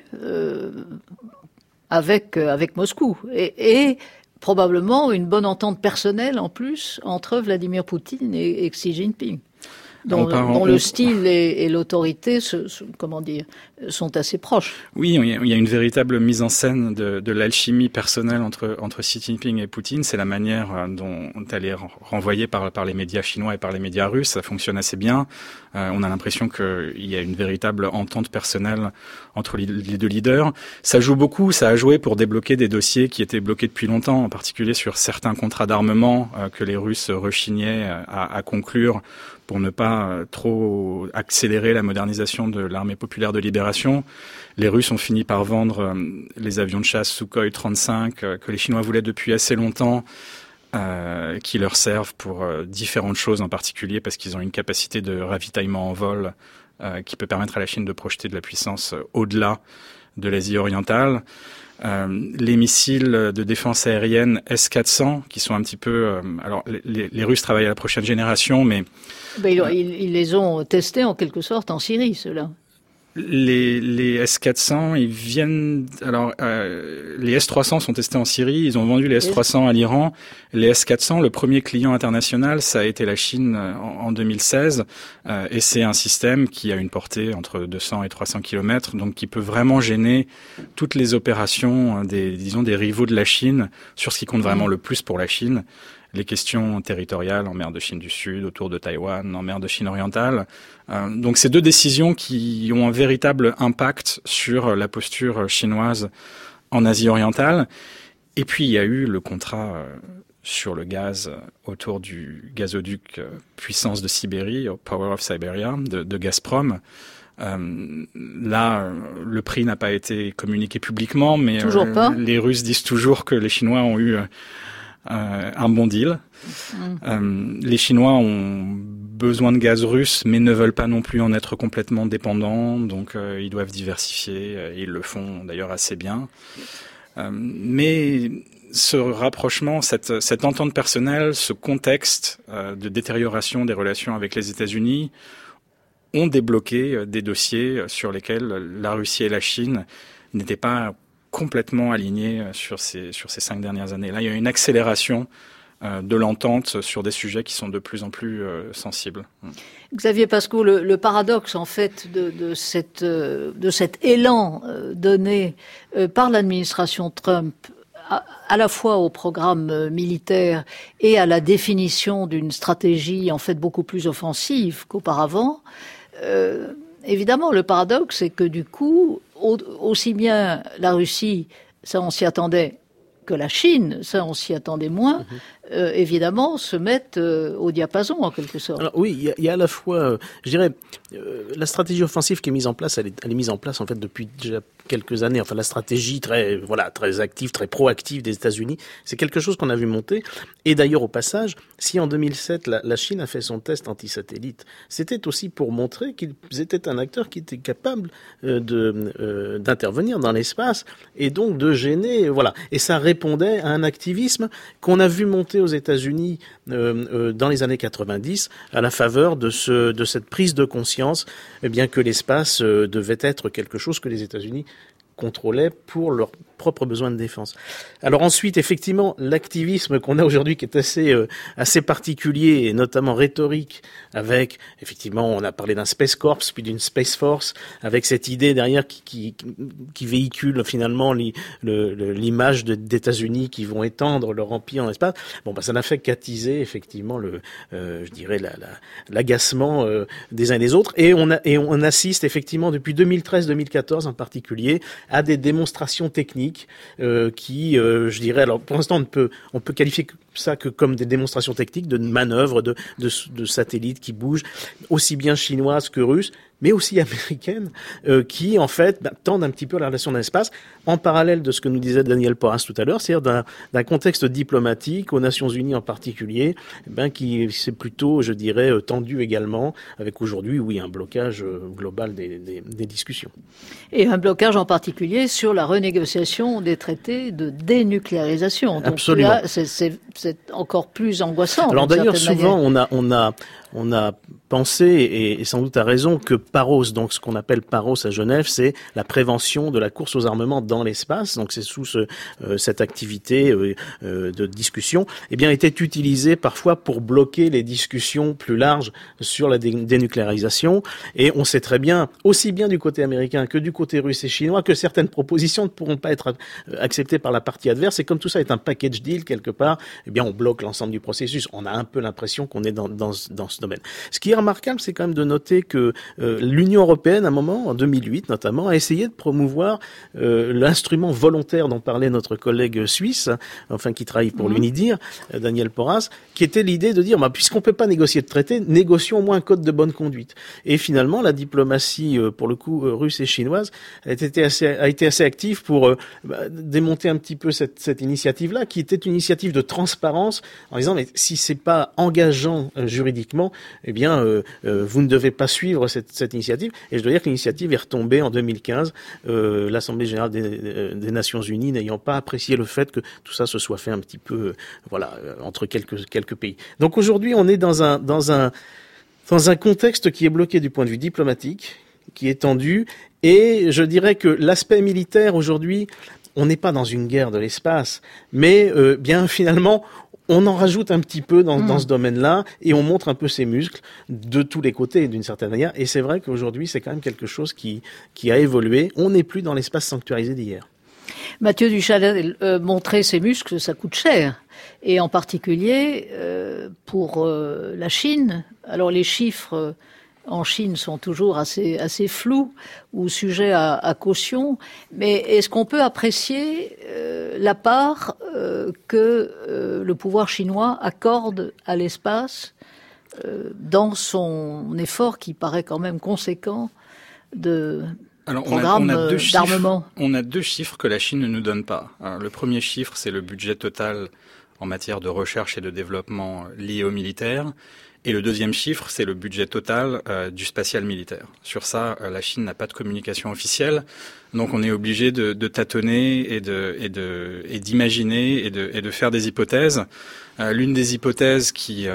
avec Moscou. Et probablement une bonne entente personnelle en plus entre Vladimir Poutine et Xi Jinping, dont le style et l'autorité sont assez proches. Oui, il y a une véritable mise en scène de l'alchimie personnelle entre Xi Jinping et Poutine. C'est la manière dont elle est renvoyée par les médias chinois et par les médias russes. Ça fonctionne assez bien. On a l'impression qu'il y a une véritable entente personnelle entre les deux leaders. Ça joue beaucoup, ça a joué pour débloquer des dossiers qui étaient bloqués depuis longtemps, en particulier sur certains contrats d'armement que les Russes rechignaient à conclure pour ne pas trop accélérer la modernisation de l'armée populaire de libération. Les Russes ont fini par vendre les avions de chasse Sukhoi 35 que les Chinois voulaient depuis assez longtemps, qui leur servent pour différentes choses, en particulier parce qu'ils ont une capacité de ravitaillement en vol qui peut permettre à la Chine de projeter de la puissance au-delà de l'Asie orientale. Les missiles de défense aérienne S-400, qui sont un petit peu... alors, les Russes travaillent à la prochaine génération, mais... Ils les ont testés en quelque sorte en Syrie, ceux-là. Les S-400, ils viennent... Alors, les S-300 sont testés en Syrie, ils ont vendu les S-300 à l'Iran. Les S-400, le premier client international, ça a été la Chine en 2016. Et c'est un système qui a une portée entre 200 et 300 km, donc qui peut vraiment gêner toutes les opérations des rivaux de la Chine sur ce qui compte vraiment le plus pour la Chine. Les questions territoriales en mer de Chine du Sud, autour de Taïwan, en mer de Chine orientale. Donc c'est deux décisions qui ont un véritable impact sur la posture chinoise en Asie orientale. Et puis il y a eu le contrat sur le gaz autour du gazoduc Puissance de Sibérie, Power of Siberia, de Gazprom. Là, le prix n'a pas été communiqué publiquement, mais les Russes disent toujours que les Chinois ont eu un bon deal. Les Chinois ont besoin de gaz russe, mais ne veulent pas non plus en être complètement dépendants, donc ils doivent diversifier, et ils le font d'ailleurs assez bien. Mais ce rapprochement, cette entente personnelle, ce contexte de détérioration des relations avec les États-Unis ont débloqué des dossiers sur lesquels la Russie et la Chine n'étaient pas complètement alignés sur ces 5 dernières années. Là, il y a une accélération de l'entente sur des sujets qui sont de plus en plus sensibles. Xavier Pascaud, le paradoxe en fait de cet élan donné par l'administration Trump à la fois au programme militaire et à la définition d'une stratégie en fait beaucoup plus offensive qu'auparavant, évidemment le paradoxe c'est que du coup aussi bien la Russie, ça on s'y attendait, que la Chine, ça on s'y attendait moins, évidemment se mettent au diapason en quelque sorte. Alors oui, il y a à la fois, je dirais, la stratégie offensive qui est mise en place, elle est mise en place en fait depuis déjà quelques années. Enfin, la stratégie très active, très proactive des États-Unis, c'est quelque chose qu'on a vu monter. Et d'ailleurs, au passage, si en 2007 la Chine a fait son test anti-satellite, c'était aussi pour montrer qu'ils étaient un acteur qui était capable d'intervenir dans l'espace et donc de gêner. Voilà. Et ça répondait à un activisme qu'on a vu monter aux États-Unis dans les années 90 à la faveur de cette prise de conscience, eh bien que l'espace devait être quelque chose que les États-Unis contrôlaient pour leurs propres besoins de défense. Alors ensuite, effectivement, l'activisme qu'on a aujourd'hui qui est assez particulier et notamment rhétorique avec, effectivement, on a parlé d'un Space Corps puis d'une Space Force avec cette idée derrière qui véhicule finalement l'image d'États-Unis qui vont étendre leur empire dans l'espace. Bon, ça n'a fait qu'attiser effectivement je dirais l'agacement des uns et des autres et on assiste effectivement depuis 2013-2014 en particulier à des démonstrations techniques qui, je dirais, alors pour l'instant on peut qualifier ça que comme des démonstrations techniques de manœuvres de satellites qui bougent, aussi bien chinoises que russes, mais aussi américaines, qui en fait tendent un petit peu à la relation dans l'espace, en parallèle de ce que nous disait Daniel Porras tout à l'heure, c'est-à-dire d'un contexte diplomatique, aux Nations Unies en particulier, qui c'est plutôt, je dirais, tendu également, avec aujourd'hui, oui, un blocage global des discussions. Et un blocage en particulier sur la renégociation des traités de dénucléarisation. Donc absolument. Là, c'est encore plus angoissant. Alors d'ailleurs, souvent, on a pensé, et sans doute à raison, que PAROS, donc ce qu'on appelle PAROS à Genève, c'est la prévention de la course aux armements dans l'espace. Donc c'est sous cette activité de discussion, était utilisé parfois pour bloquer les discussions plus larges sur la dénucléarisation. Et on sait très bien, aussi bien du côté américain que du côté russe et chinois, que certaines propositions ne pourront pas être acceptées par la partie adverse. Et comme tout ça est un package deal quelque part, on bloque l'ensemble du processus. On a un peu l'impression qu'on est dans ce domaine. Ce qui est remarquable, c'est quand même de noter que l'Union européenne, à un moment, en 2008 notamment, a essayé de promouvoir l'instrument volontaire dont parlait notre collègue suisse, qui travaille pour l'UNIDIR, Daniel Porras, qui était l'idée de dire, puisqu'on peut pas négocier de traité, négocions au moins un code de bonne conduite. Et finalement, la diplomatie, pour le coup, russe et chinoise, a été assez active pour démonter un petit peu cette initiative-là, qui était une initiative de transparence, en disant, mais si c'est pas engageant juridiquement, vous ne devez pas suivre cette initiative. Et je dois dire que l'initiative est retombée en 2015, l'Assemblée générale des Nations Unies n'ayant pas apprécié le fait que tout ça se soit fait un petit peu, entre quelques pays. Donc aujourd'hui, on est dans un contexte qui est bloqué du point de vue diplomatique, qui est tendu, et je dirais que l'aspect militaire aujourd'hui, on n'est pas dans une guerre de l'espace, mais finalement, on en rajoute un petit peu dans ce domaine-là et on montre un peu ses muscles de tous les côtés d'une certaine manière. Et c'est vrai qu'aujourd'hui, c'est quand même quelque chose qui a évolué. On n'est plus dans l'espace sanctuarisé d'hier. Mathieu Duchalet, montrer ses muscles, ça coûte cher. Et en particulier pour la Chine. Alors les chiffres en Chine sont toujours assez flous ou sujets à caution. Mais est-ce qu'on peut apprécier la part que le pouvoir chinois accorde à l'espace dans son effort qui paraît quand même conséquent de programme d'armement? On a 2 chiffres que la Chine ne nous donne pas. Alors, le premier chiffre, c'est le budget total en matière de recherche et de développement lié au militaire. Et le deuxième chiffre, c'est le budget total du spatial militaire. Sur ça, la Chine n'a pas de communication officielle, donc on est obligé de tâtonner et d'imaginer et de faire des hypothèses. L'une des hypothèses qui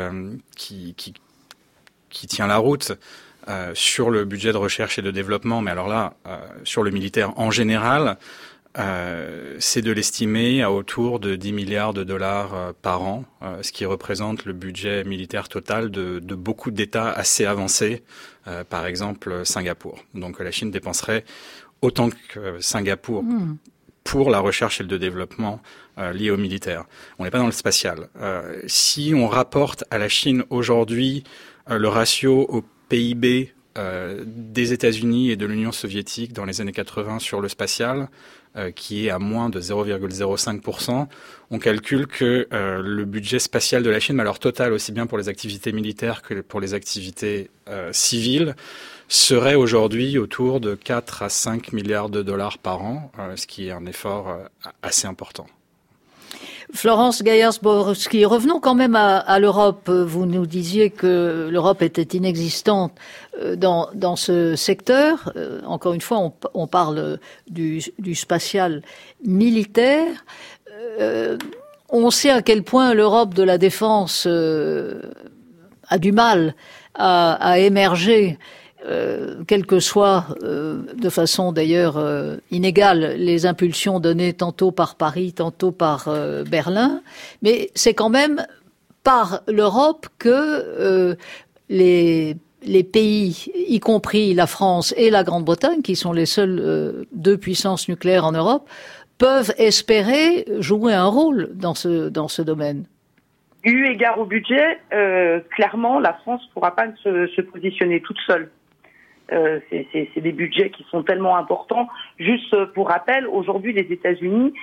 tient la route sur le budget de recherche et de développement, mais alors là, sur le militaire en général, c'est de l'estimer à autour de 10 milliards de dollars par an, ce qui représente le budget militaire total de beaucoup d'États assez avancés, par exemple Singapour. Donc la Chine dépenserait autant que Singapour pour la recherche et le développement lié au militaire. On n'est pas dans le spatial. Si on rapporte à la Chine aujourd'hui le ratio au PIB des États-Unis et de l'Union soviétique dans les années 80 sur le spatial, qui est à moins de 0,05%, on calcule que le budget spatial de la Chine, mais alors total aussi bien pour les activités militaires que pour les activités civiles, serait aujourd'hui autour de 4 à 5 milliards de dollars par an, ce qui est un effort assez important. Florence Gaillard-Zborowski, revenons quand même à l'Europe. Vous nous disiez que l'Europe était inexistante dans ce secteur. Encore une fois, on parle du spatial militaire. On sait à quel point l'Europe de la défense a du mal à émerger. Quelles que soient, de façon d'ailleurs inégale, les impulsions données tantôt par Paris, tantôt par Berlin, mais c'est quand même par l'Europe que les pays, y compris la France et la Grande-Bretagne, qui sont les seules deux puissances nucléaires en Europe, peuvent espérer jouer un rôle dans ce domaine. Eu égard au budget, clairement, la France ne pourra pas se positionner toute seule. C'est des budgets qui sont tellement importants. Juste pour rappel, aujourd'hui, les États-Unis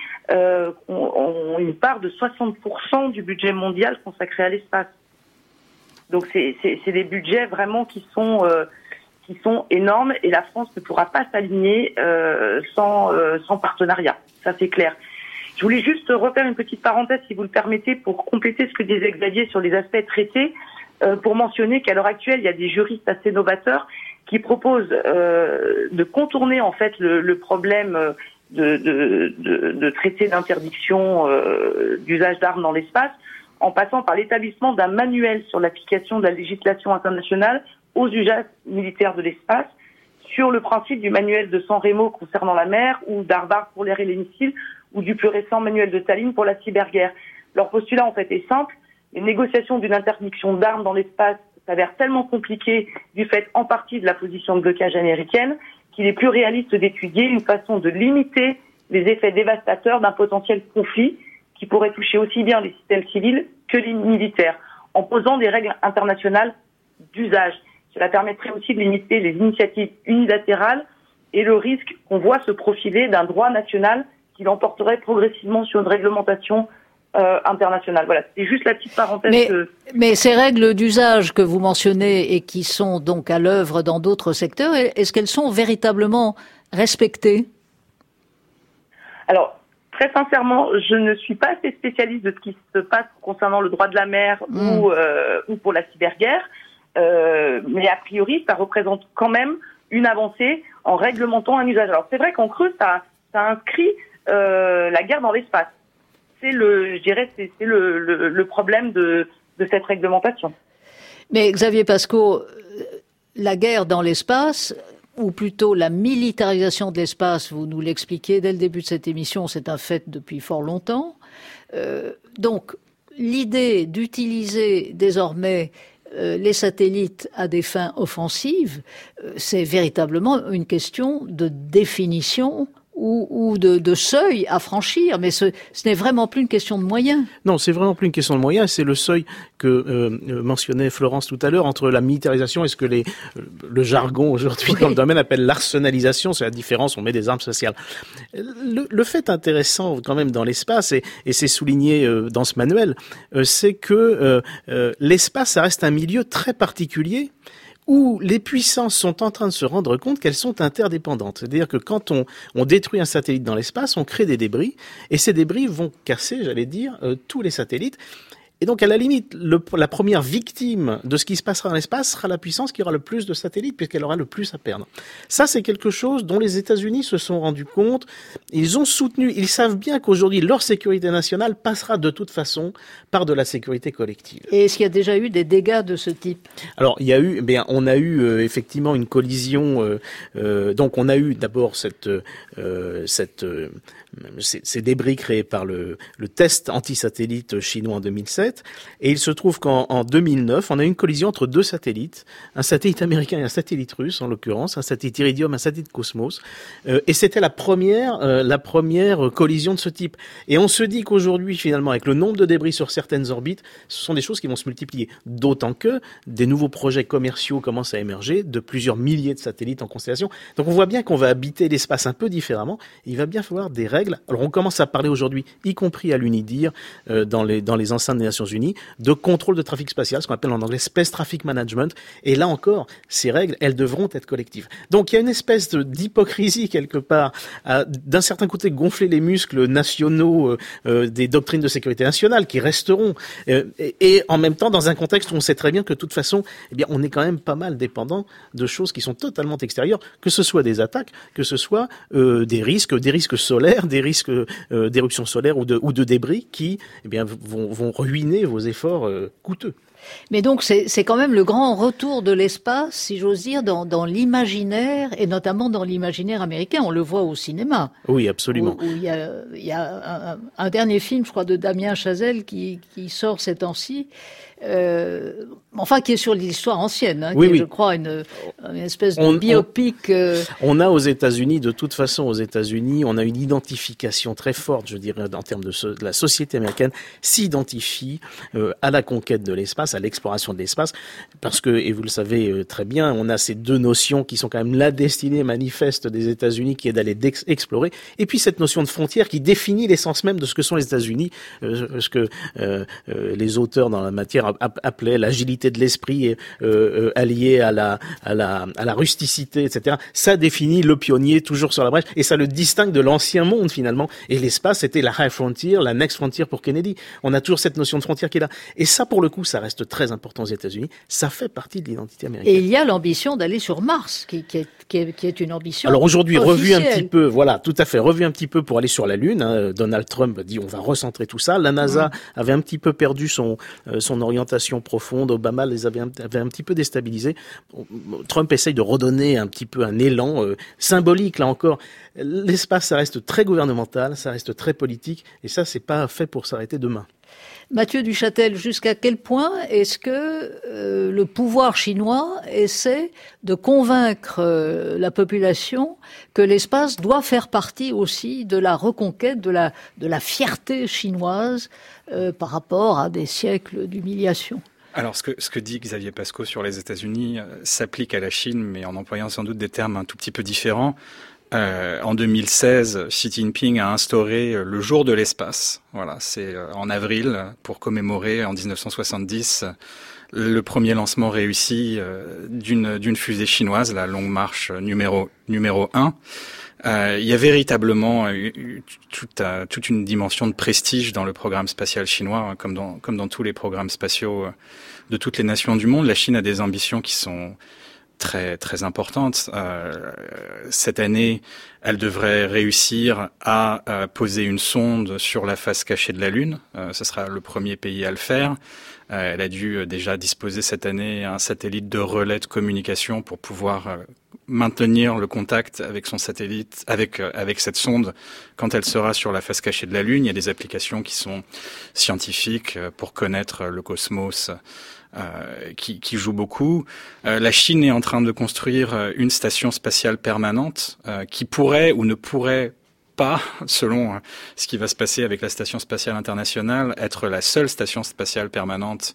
ont une part de 60% du budget mondial consacré à l'espace. Donc c'est des budgets vraiment qui sont énormes, et la France ne pourra pas s'aligner sans partenariat. Ça, c'est clair. Je voulais juste refaire une petite parenthèse, si vous le permettez, pour compléter ce que disait Xavier sur les aspects traités, pour mentionner qu'à l'heure actuelle, il y a des juristes assez novateurs qui propose de contourner en fait le problème de traité d'interdiction d'usage d'armes dans l'espace, en passant par l'établissement d'un manuel sur l'application de la législation internationale aux usages militaires de l'espace, sur le principe du manuel de San Remo concernant la mer, ou d'Harvard pour l'air et les missiles, ou du plus récent manuel de Tallinn pour la cyberguerre. Leur postulat en fait est simple: les négociations d'une interdiction d'armes dans l'espace s'avère tellement compliqué du fait en partie de la position de blocage américaine qu'il est plus réaliste d'étudier une façon de limiter les effets dévastateurs d'un potentiel conflit qui pourrait toucher aussi bien les systèmes civils que les militaires, en posant des règles internationales d'usage. Cela permettrait aussi de limiter les initiatives unilatérales et le risque qu'on voit se profiler d'un droit national qui l'emporterait progressivement sur une réglementation internationale. Voilà, c'est juste la petite parenthèse. Mais ces règles d'usage que vous mentionnez et qui sont donc à l'œuvre dans d'autres secteurs, est-ce qu'elles sont véritablement respectées? Alors, très sincèrement, je ne suis pas assez spécialiste de ce qui se passe concernant le droit de la mer ou pour la cyberguerre, mais a priori, ça représente quand même une avancée en réglementant un usage. Alors, c'est vrai qu'en creux, ça inscrit la guerre dans l'espace. C'est le problème de cette réglementation. Mais Xavier Pascaud, la guerre dans l'espace, ou plutôt la militarisation de l'espace, vous nous l'expliquez dès le début de cette émission, c'est un fait depuis fort longtemps. Donc, l'idée d'utiliser désormais les satellites à des fins offensives, c'est véritablement une question de définition ou de seuil à franchir, mais ce n'est vraiment plus une question de moyens. Non, c'est vraiment plus une question de moyens, c'est le seuil que mentionnait Florence tout à l'heure entre la militarisation et ce que le jargon aujourd'hui dans le domaine appelle l'arsenalisation, c'est la différence, on met des armes spatiales. Le fait intéressant quand même dans l'espace, et c'est souligné dans ce manuel, c'est que l'espace, ça reste un milieu très particulier, où les puissances sont en train de se rendre compte qu'elles sont interdépendantes. C'est-à-dire que quand on détruit un satellite dans l'espace, on crée des débris, et ces débris vont casser, j'allais dire, tous les satellites. Et donc, à la limite, la première victime de ce qui se passera dans l'espace sera la puissance qui aura le plus de satellites, puisqu'elle aura le plus à perdre. Ça, c'est quelque chose dont les États-Unis se sont rendus compte. Ils ont soutenu, ils savent bien qu'aujourd'hui, leur sécurité nationale passera de toute façon par de la sécurité collective. Et est-ce qu'il y a déjà eu des dégâts de ce type? Alors, il y a eu, on a eu effectivement une collision. Donc, on a eu d'abord ces débris créés par le test anti-satellite chinois en 2007. Et il se trouve qu'en 2009, on a eu une collision entre deux satellites, un satellite américain et un satellite russe, en l'occurrence, un satellite Iridium, un satellite Cosmos. Et c'était la première collision de ce type. Et on se dit qu'aujourd'hui, finalement, avec le nombre de débris sur certaines orbites, ce sont des choses qui vont se multiplier. D'autant que des nouveaux projets commerciaux commencent à émerger, de plusieurs milliers de satellites en constellation. Donc on voit bien qu'on va habiter l'espace un peu différemment. Il va bien falloir des règles. Alors on commence à parler aujourd'hui, y compris à l'UNIDIR, dans les enceintes des Nations Unies, de contrôle de trafic spatial, ce qu'on appelle en anglais Space Traffic Management. Et là encore, ces règles, elles devront être collectives. Donc il y a une espèce d'hypocrisie quelque part, d'un certain côté gonfler les muscles nationaux des doctrines de sécurité nationale qui resteront, et en même temps dans un contexte où on sait très bien que de toute façon, on est quand même pas mal dépendant de choses qui sont totalement extérieures, que ce soit des attaques, que ce soit des risques solaires, des risques d'éruptions solaires ou de débris qui vont ruiner vos efforts coûteux. Mais donc c'est quand même le grand retour de l'espace, si j'ose dire, dans l'imaginaire, et notamment dans l'imaginaire américain. On le voit au cinéma. Oui, absolument. Où il y a un dernier film, je crois, de Damien Chazelle qui sort ces temps-ci, qui est sur l'histoire ancienne, oui, qui est, oui. je crois, une espèce de biopic. On a aux États-Unis, de toute façon, on a une identification très forte, je dirais, en termes de la société américaine, s'identifie à la conquête de l'espace, à l'exploration de l'espace, parce que, et vous le savez très bien, on a ces deux notions qui sont quand même la destinée manifeste des États-Unis, qui est d'aller explorer, et puis cette notion de frontière qui définit l'essence même de ce que sont les États-Unis, ce que les auteurs dans la matière appelait l'agilité de l'esprit alliée à la rusticité, etc. Ça définit le pionnier toujours sur la brèche et ça le distingue de l'ancien monde finalement. Et l'espace, c'était la high frontier, la next frontier pour Kennedy. On a toujours cette notion de frontière qui est là. Et ça, pour le coup, ça reste très important aux États-Unis. Ça fait partie de l'identité américaine. Et il y a l'ambition d'aller sur Mars, qui est une ambition. Alors aujourd'hui, revu un officielle. petit peu, voilà, tout à fait, revu un petit peu pour aller sur la Lune. Donald Trump dit on va recentrer tout ça. La NASA avait un petit peu perdu son orientation profonde. Obama les avait un petit peu déstabilisés. Trump essaye de redonner un petit peu un élan symbolique, là encore. L'espace, ça reste très gouvernemental, ça reste très politique, et ça, c'est pas fait pour s'arrêter demain. Mathieu Duchâtel, jusqu'à quel point est-ce que le pouvoir chinois essaie de convaincre la population que l'espace doit faire partie aussi de la reconquête, de la fierté chinoise par rapport à des siècles d'humiliation? Alors, ce que dit Xavier Pasco sur les États-Unis s'applique à la Chine, mais en employant sans doute des termes un tout petit peu différents. En 2016, Xi Jinping a instauré le jour de l'espace. Voilà, c'est en avril pour commémorer en 1970 le premier lancement réussi d'une fusée chinoise, la Longue Marche numéro 1. Il y a véritablement toute une dimension de prestige dans le programme spatial chinois, comme dans tous les programmes spatiaux de toutes les nations du monde. La Chine a des ambitions qui sont très très importante. Cette année, elle devrait réussir à poser une sonde sur la face cachée de la Lune. Ce sera le premier pays à le faire. Elle a dû déjà disposer cette année un satellite de relais de communication pour pouvoir maintenir le contact avec son satellite, avec cette sonde quand elle sera sur la face cachée de la Lune. Il y a des applications qui sont scientifiques pour connaître le cosmos, qui joue beaucoup. La Chine est en train de construire une station spatiale permanente qui pourrait ou ne pourrait pas, selon ce qui va se passer avec la Station spatiale internationale, être la seule station spatiale permanente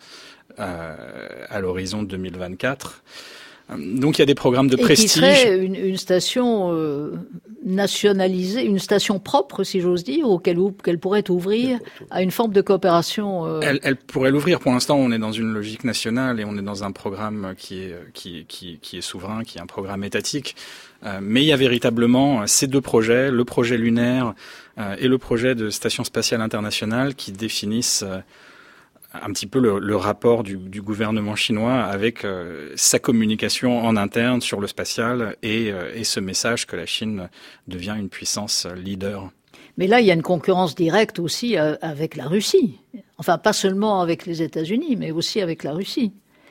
à l'horizon 2024. Donc il y a des programmes de prestige. Qui serait une station nationalisée, une station propre, si j'ose dire, qu'elle pourrait ouvrir à une forme de coopération. Elle pourrait l'ouvrir. Pour l'instant, on est dans une logique nationale et on est dans un programme qui est souverain, qui est un programme étatique. Mais il y a véritablement ces deux projets, le projet lunaire et le projet de station spatiale internationale, qui définissent un petit peu le rapport du gouvernement chinois avec sa communication en interne sur le spatial et ce message que la Chine devient une puissance leader. Mais là, il y a une concurrence directe aussi avec la Russie. Enfin, pas seulement avec les États-Unis, mais aussi avec la Russie.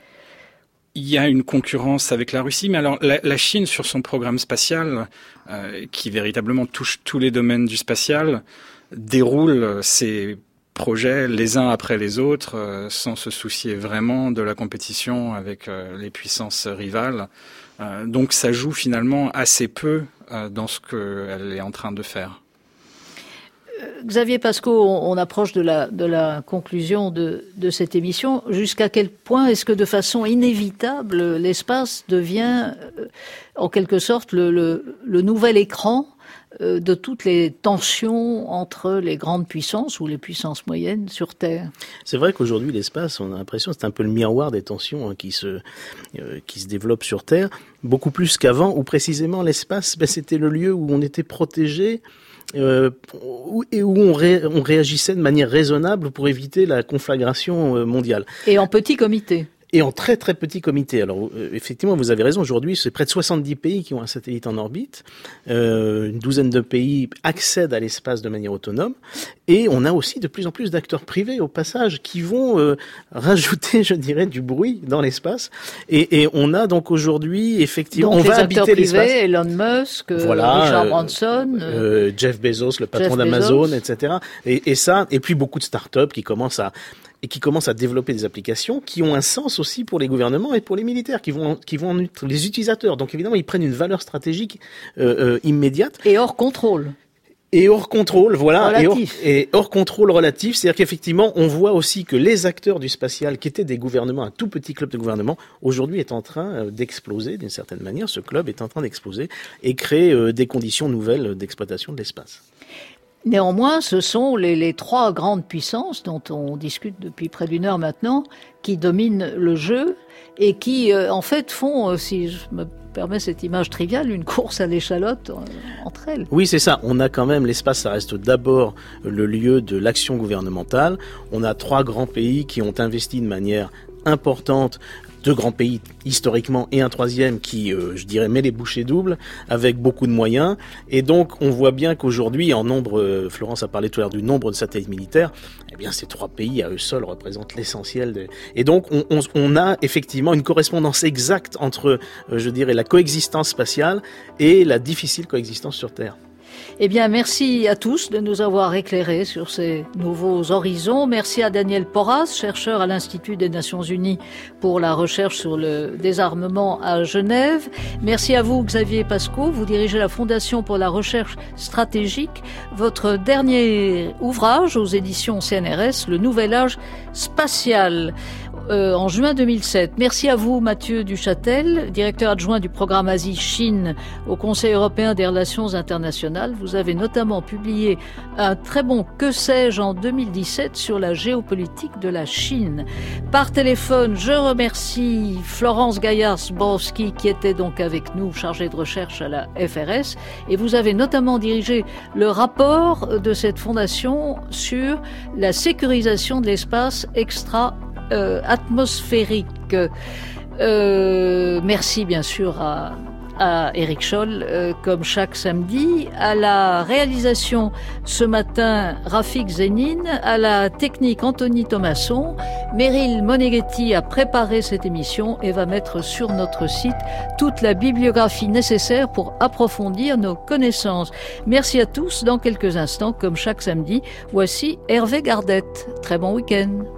Il y a une concurrence avec la Russie, mais alors la Chine, sur son programme spatial, qui véritablement touche tous les domaines du spatial, déroule ses projets les uns après les autres, sans se soucier vraiment de la compétition avec les puissances rivales. Donc ça joue finalement assez peu dans ce qu'elle est en train de faire. Xavier Pascaud, on approche de la conclusion de cette émission. Jusqu'à quel point est-ce que de façon inévitable, l'espace devient en quelque sorte le nouvel écran de toutes les tensions entre les grandes puissances ou les puissances moyennes sur Terre? C'est vrai qu'aujourd'hui, l'espace, on a l'impression que c'est un peu le miroir des tensions qui se développent sur Terre, beaucoup plus qu'avant, où précisément l'espace, c'était le lieu où on était protégé, et où on réagissait de manière raisonnable pour éviter la conflagration mondiale. Et en petit comité. Et en très très petit comité. Alors effectivement, vous avez raison, aujourd'hui c'est près de 70 pays qui ont un satellite en orbite, une douzaine de pays accèdent à l'espace de manière autonome, et on a aussi de plus en plus d'acteurs privés au passage qui vont rajouter, je dirais, du bruit dans l'espace, et on a donc aujourd'hui effectivement, donc on va habiter l'espace. Elon Musk, Richard Branson, Jeff Bezos, le patron d'Amazon, etc. Et ça, et puis beaucoup de startups qui commencent à développer des applications qui ont un sens aussi pour les gouvernements et pour les militaires, qui vont être les utilisateurs. Donc évidemment, ils prennent une valeur stratégique immédiate. Et hors contrôle. Et hors contrôle, voilà. Relatif. Et hors contrôle relatif, c'est-à-dire qu'effectivement, on voit aussi que les acteurs du spatial, qui étaient des gouvernements, un tout petit club de gouvernement, aujourd'hui est en train d'exploser d'une certaine manière. Ce club est en train d'exploser et créer des conditions nouvelles d'exploitation de l'espace. Néanmoins, ce sont les trois grandes puissances dont on discute depuis près d'une heure maintenant, qui dominent le jeu et qui, en fait, font, si je me permets cette image triviale, une course à l'échalote entre elles. Oui, c'est ça. On a quand même, l'espace, ça reste d'abord le lieu de l'action gouvernementale. On a trois grands pays qui ont investi de manière importante, deux grands pays historiquement et un troisième qui, je dirais, met les bouchées doubles avec beaucoup de moyens. Et donc, on voit bien qu'aujourd'hui, en nombre, Florence a parlé tout à l'heure du nombre de satellites militaires, eh bien, ces trois pays à eux seuls représentent l'essentiel. Et donc, on a effectivement une correspondance exacte entre, je dirais, la coexistence spatiale et la difficile coexistence sur Terre. Eh bien, merci à tous de nous avoir éclairés sur ces nouveaux horizons. Merci à Daniel Porras, chercheur à l'Institut des Nations Unies pour la recherche sur le désarmement à Genève. Merci à vous, Xavier Pascaud. Vous dirigez la Fondation pour la recherche stratégique. Votre dernier ouvrage aux éditions CNRS, Le Nouvel Âge spatial, en juin 2007. Merci à vous, Mathieu Duchâtel, directeur adjoint du programme Asie-Chine au Conseil européen des relations internationales. Vous avez notamment publié un très bon Que sais-je en 2017 sur la géopolitique de la Chine. Par téléphone, je remercie Florence Gaillard-Sborowski qui était donc avec nous, chargée de recherche à la FRS. Et vous avez notamment dirigé le rapport de cette fondation sur la sécurisation de l'espace atmosphérique. Merci bien sûr à Éric Scholl, comme chaque samedi. À la réalisation ce matin, Rafik Zénine. À la technique, Anthony Thomasson. Meryl Moneghetti a préparé cette émission et va mettre sur notre site toute la bibliographie nécessaire pour approfondir nos connaissances. Merci à tous. Dans quelques instants, comme chaque samedi, voici Hervé Gardette. Très bon week-end.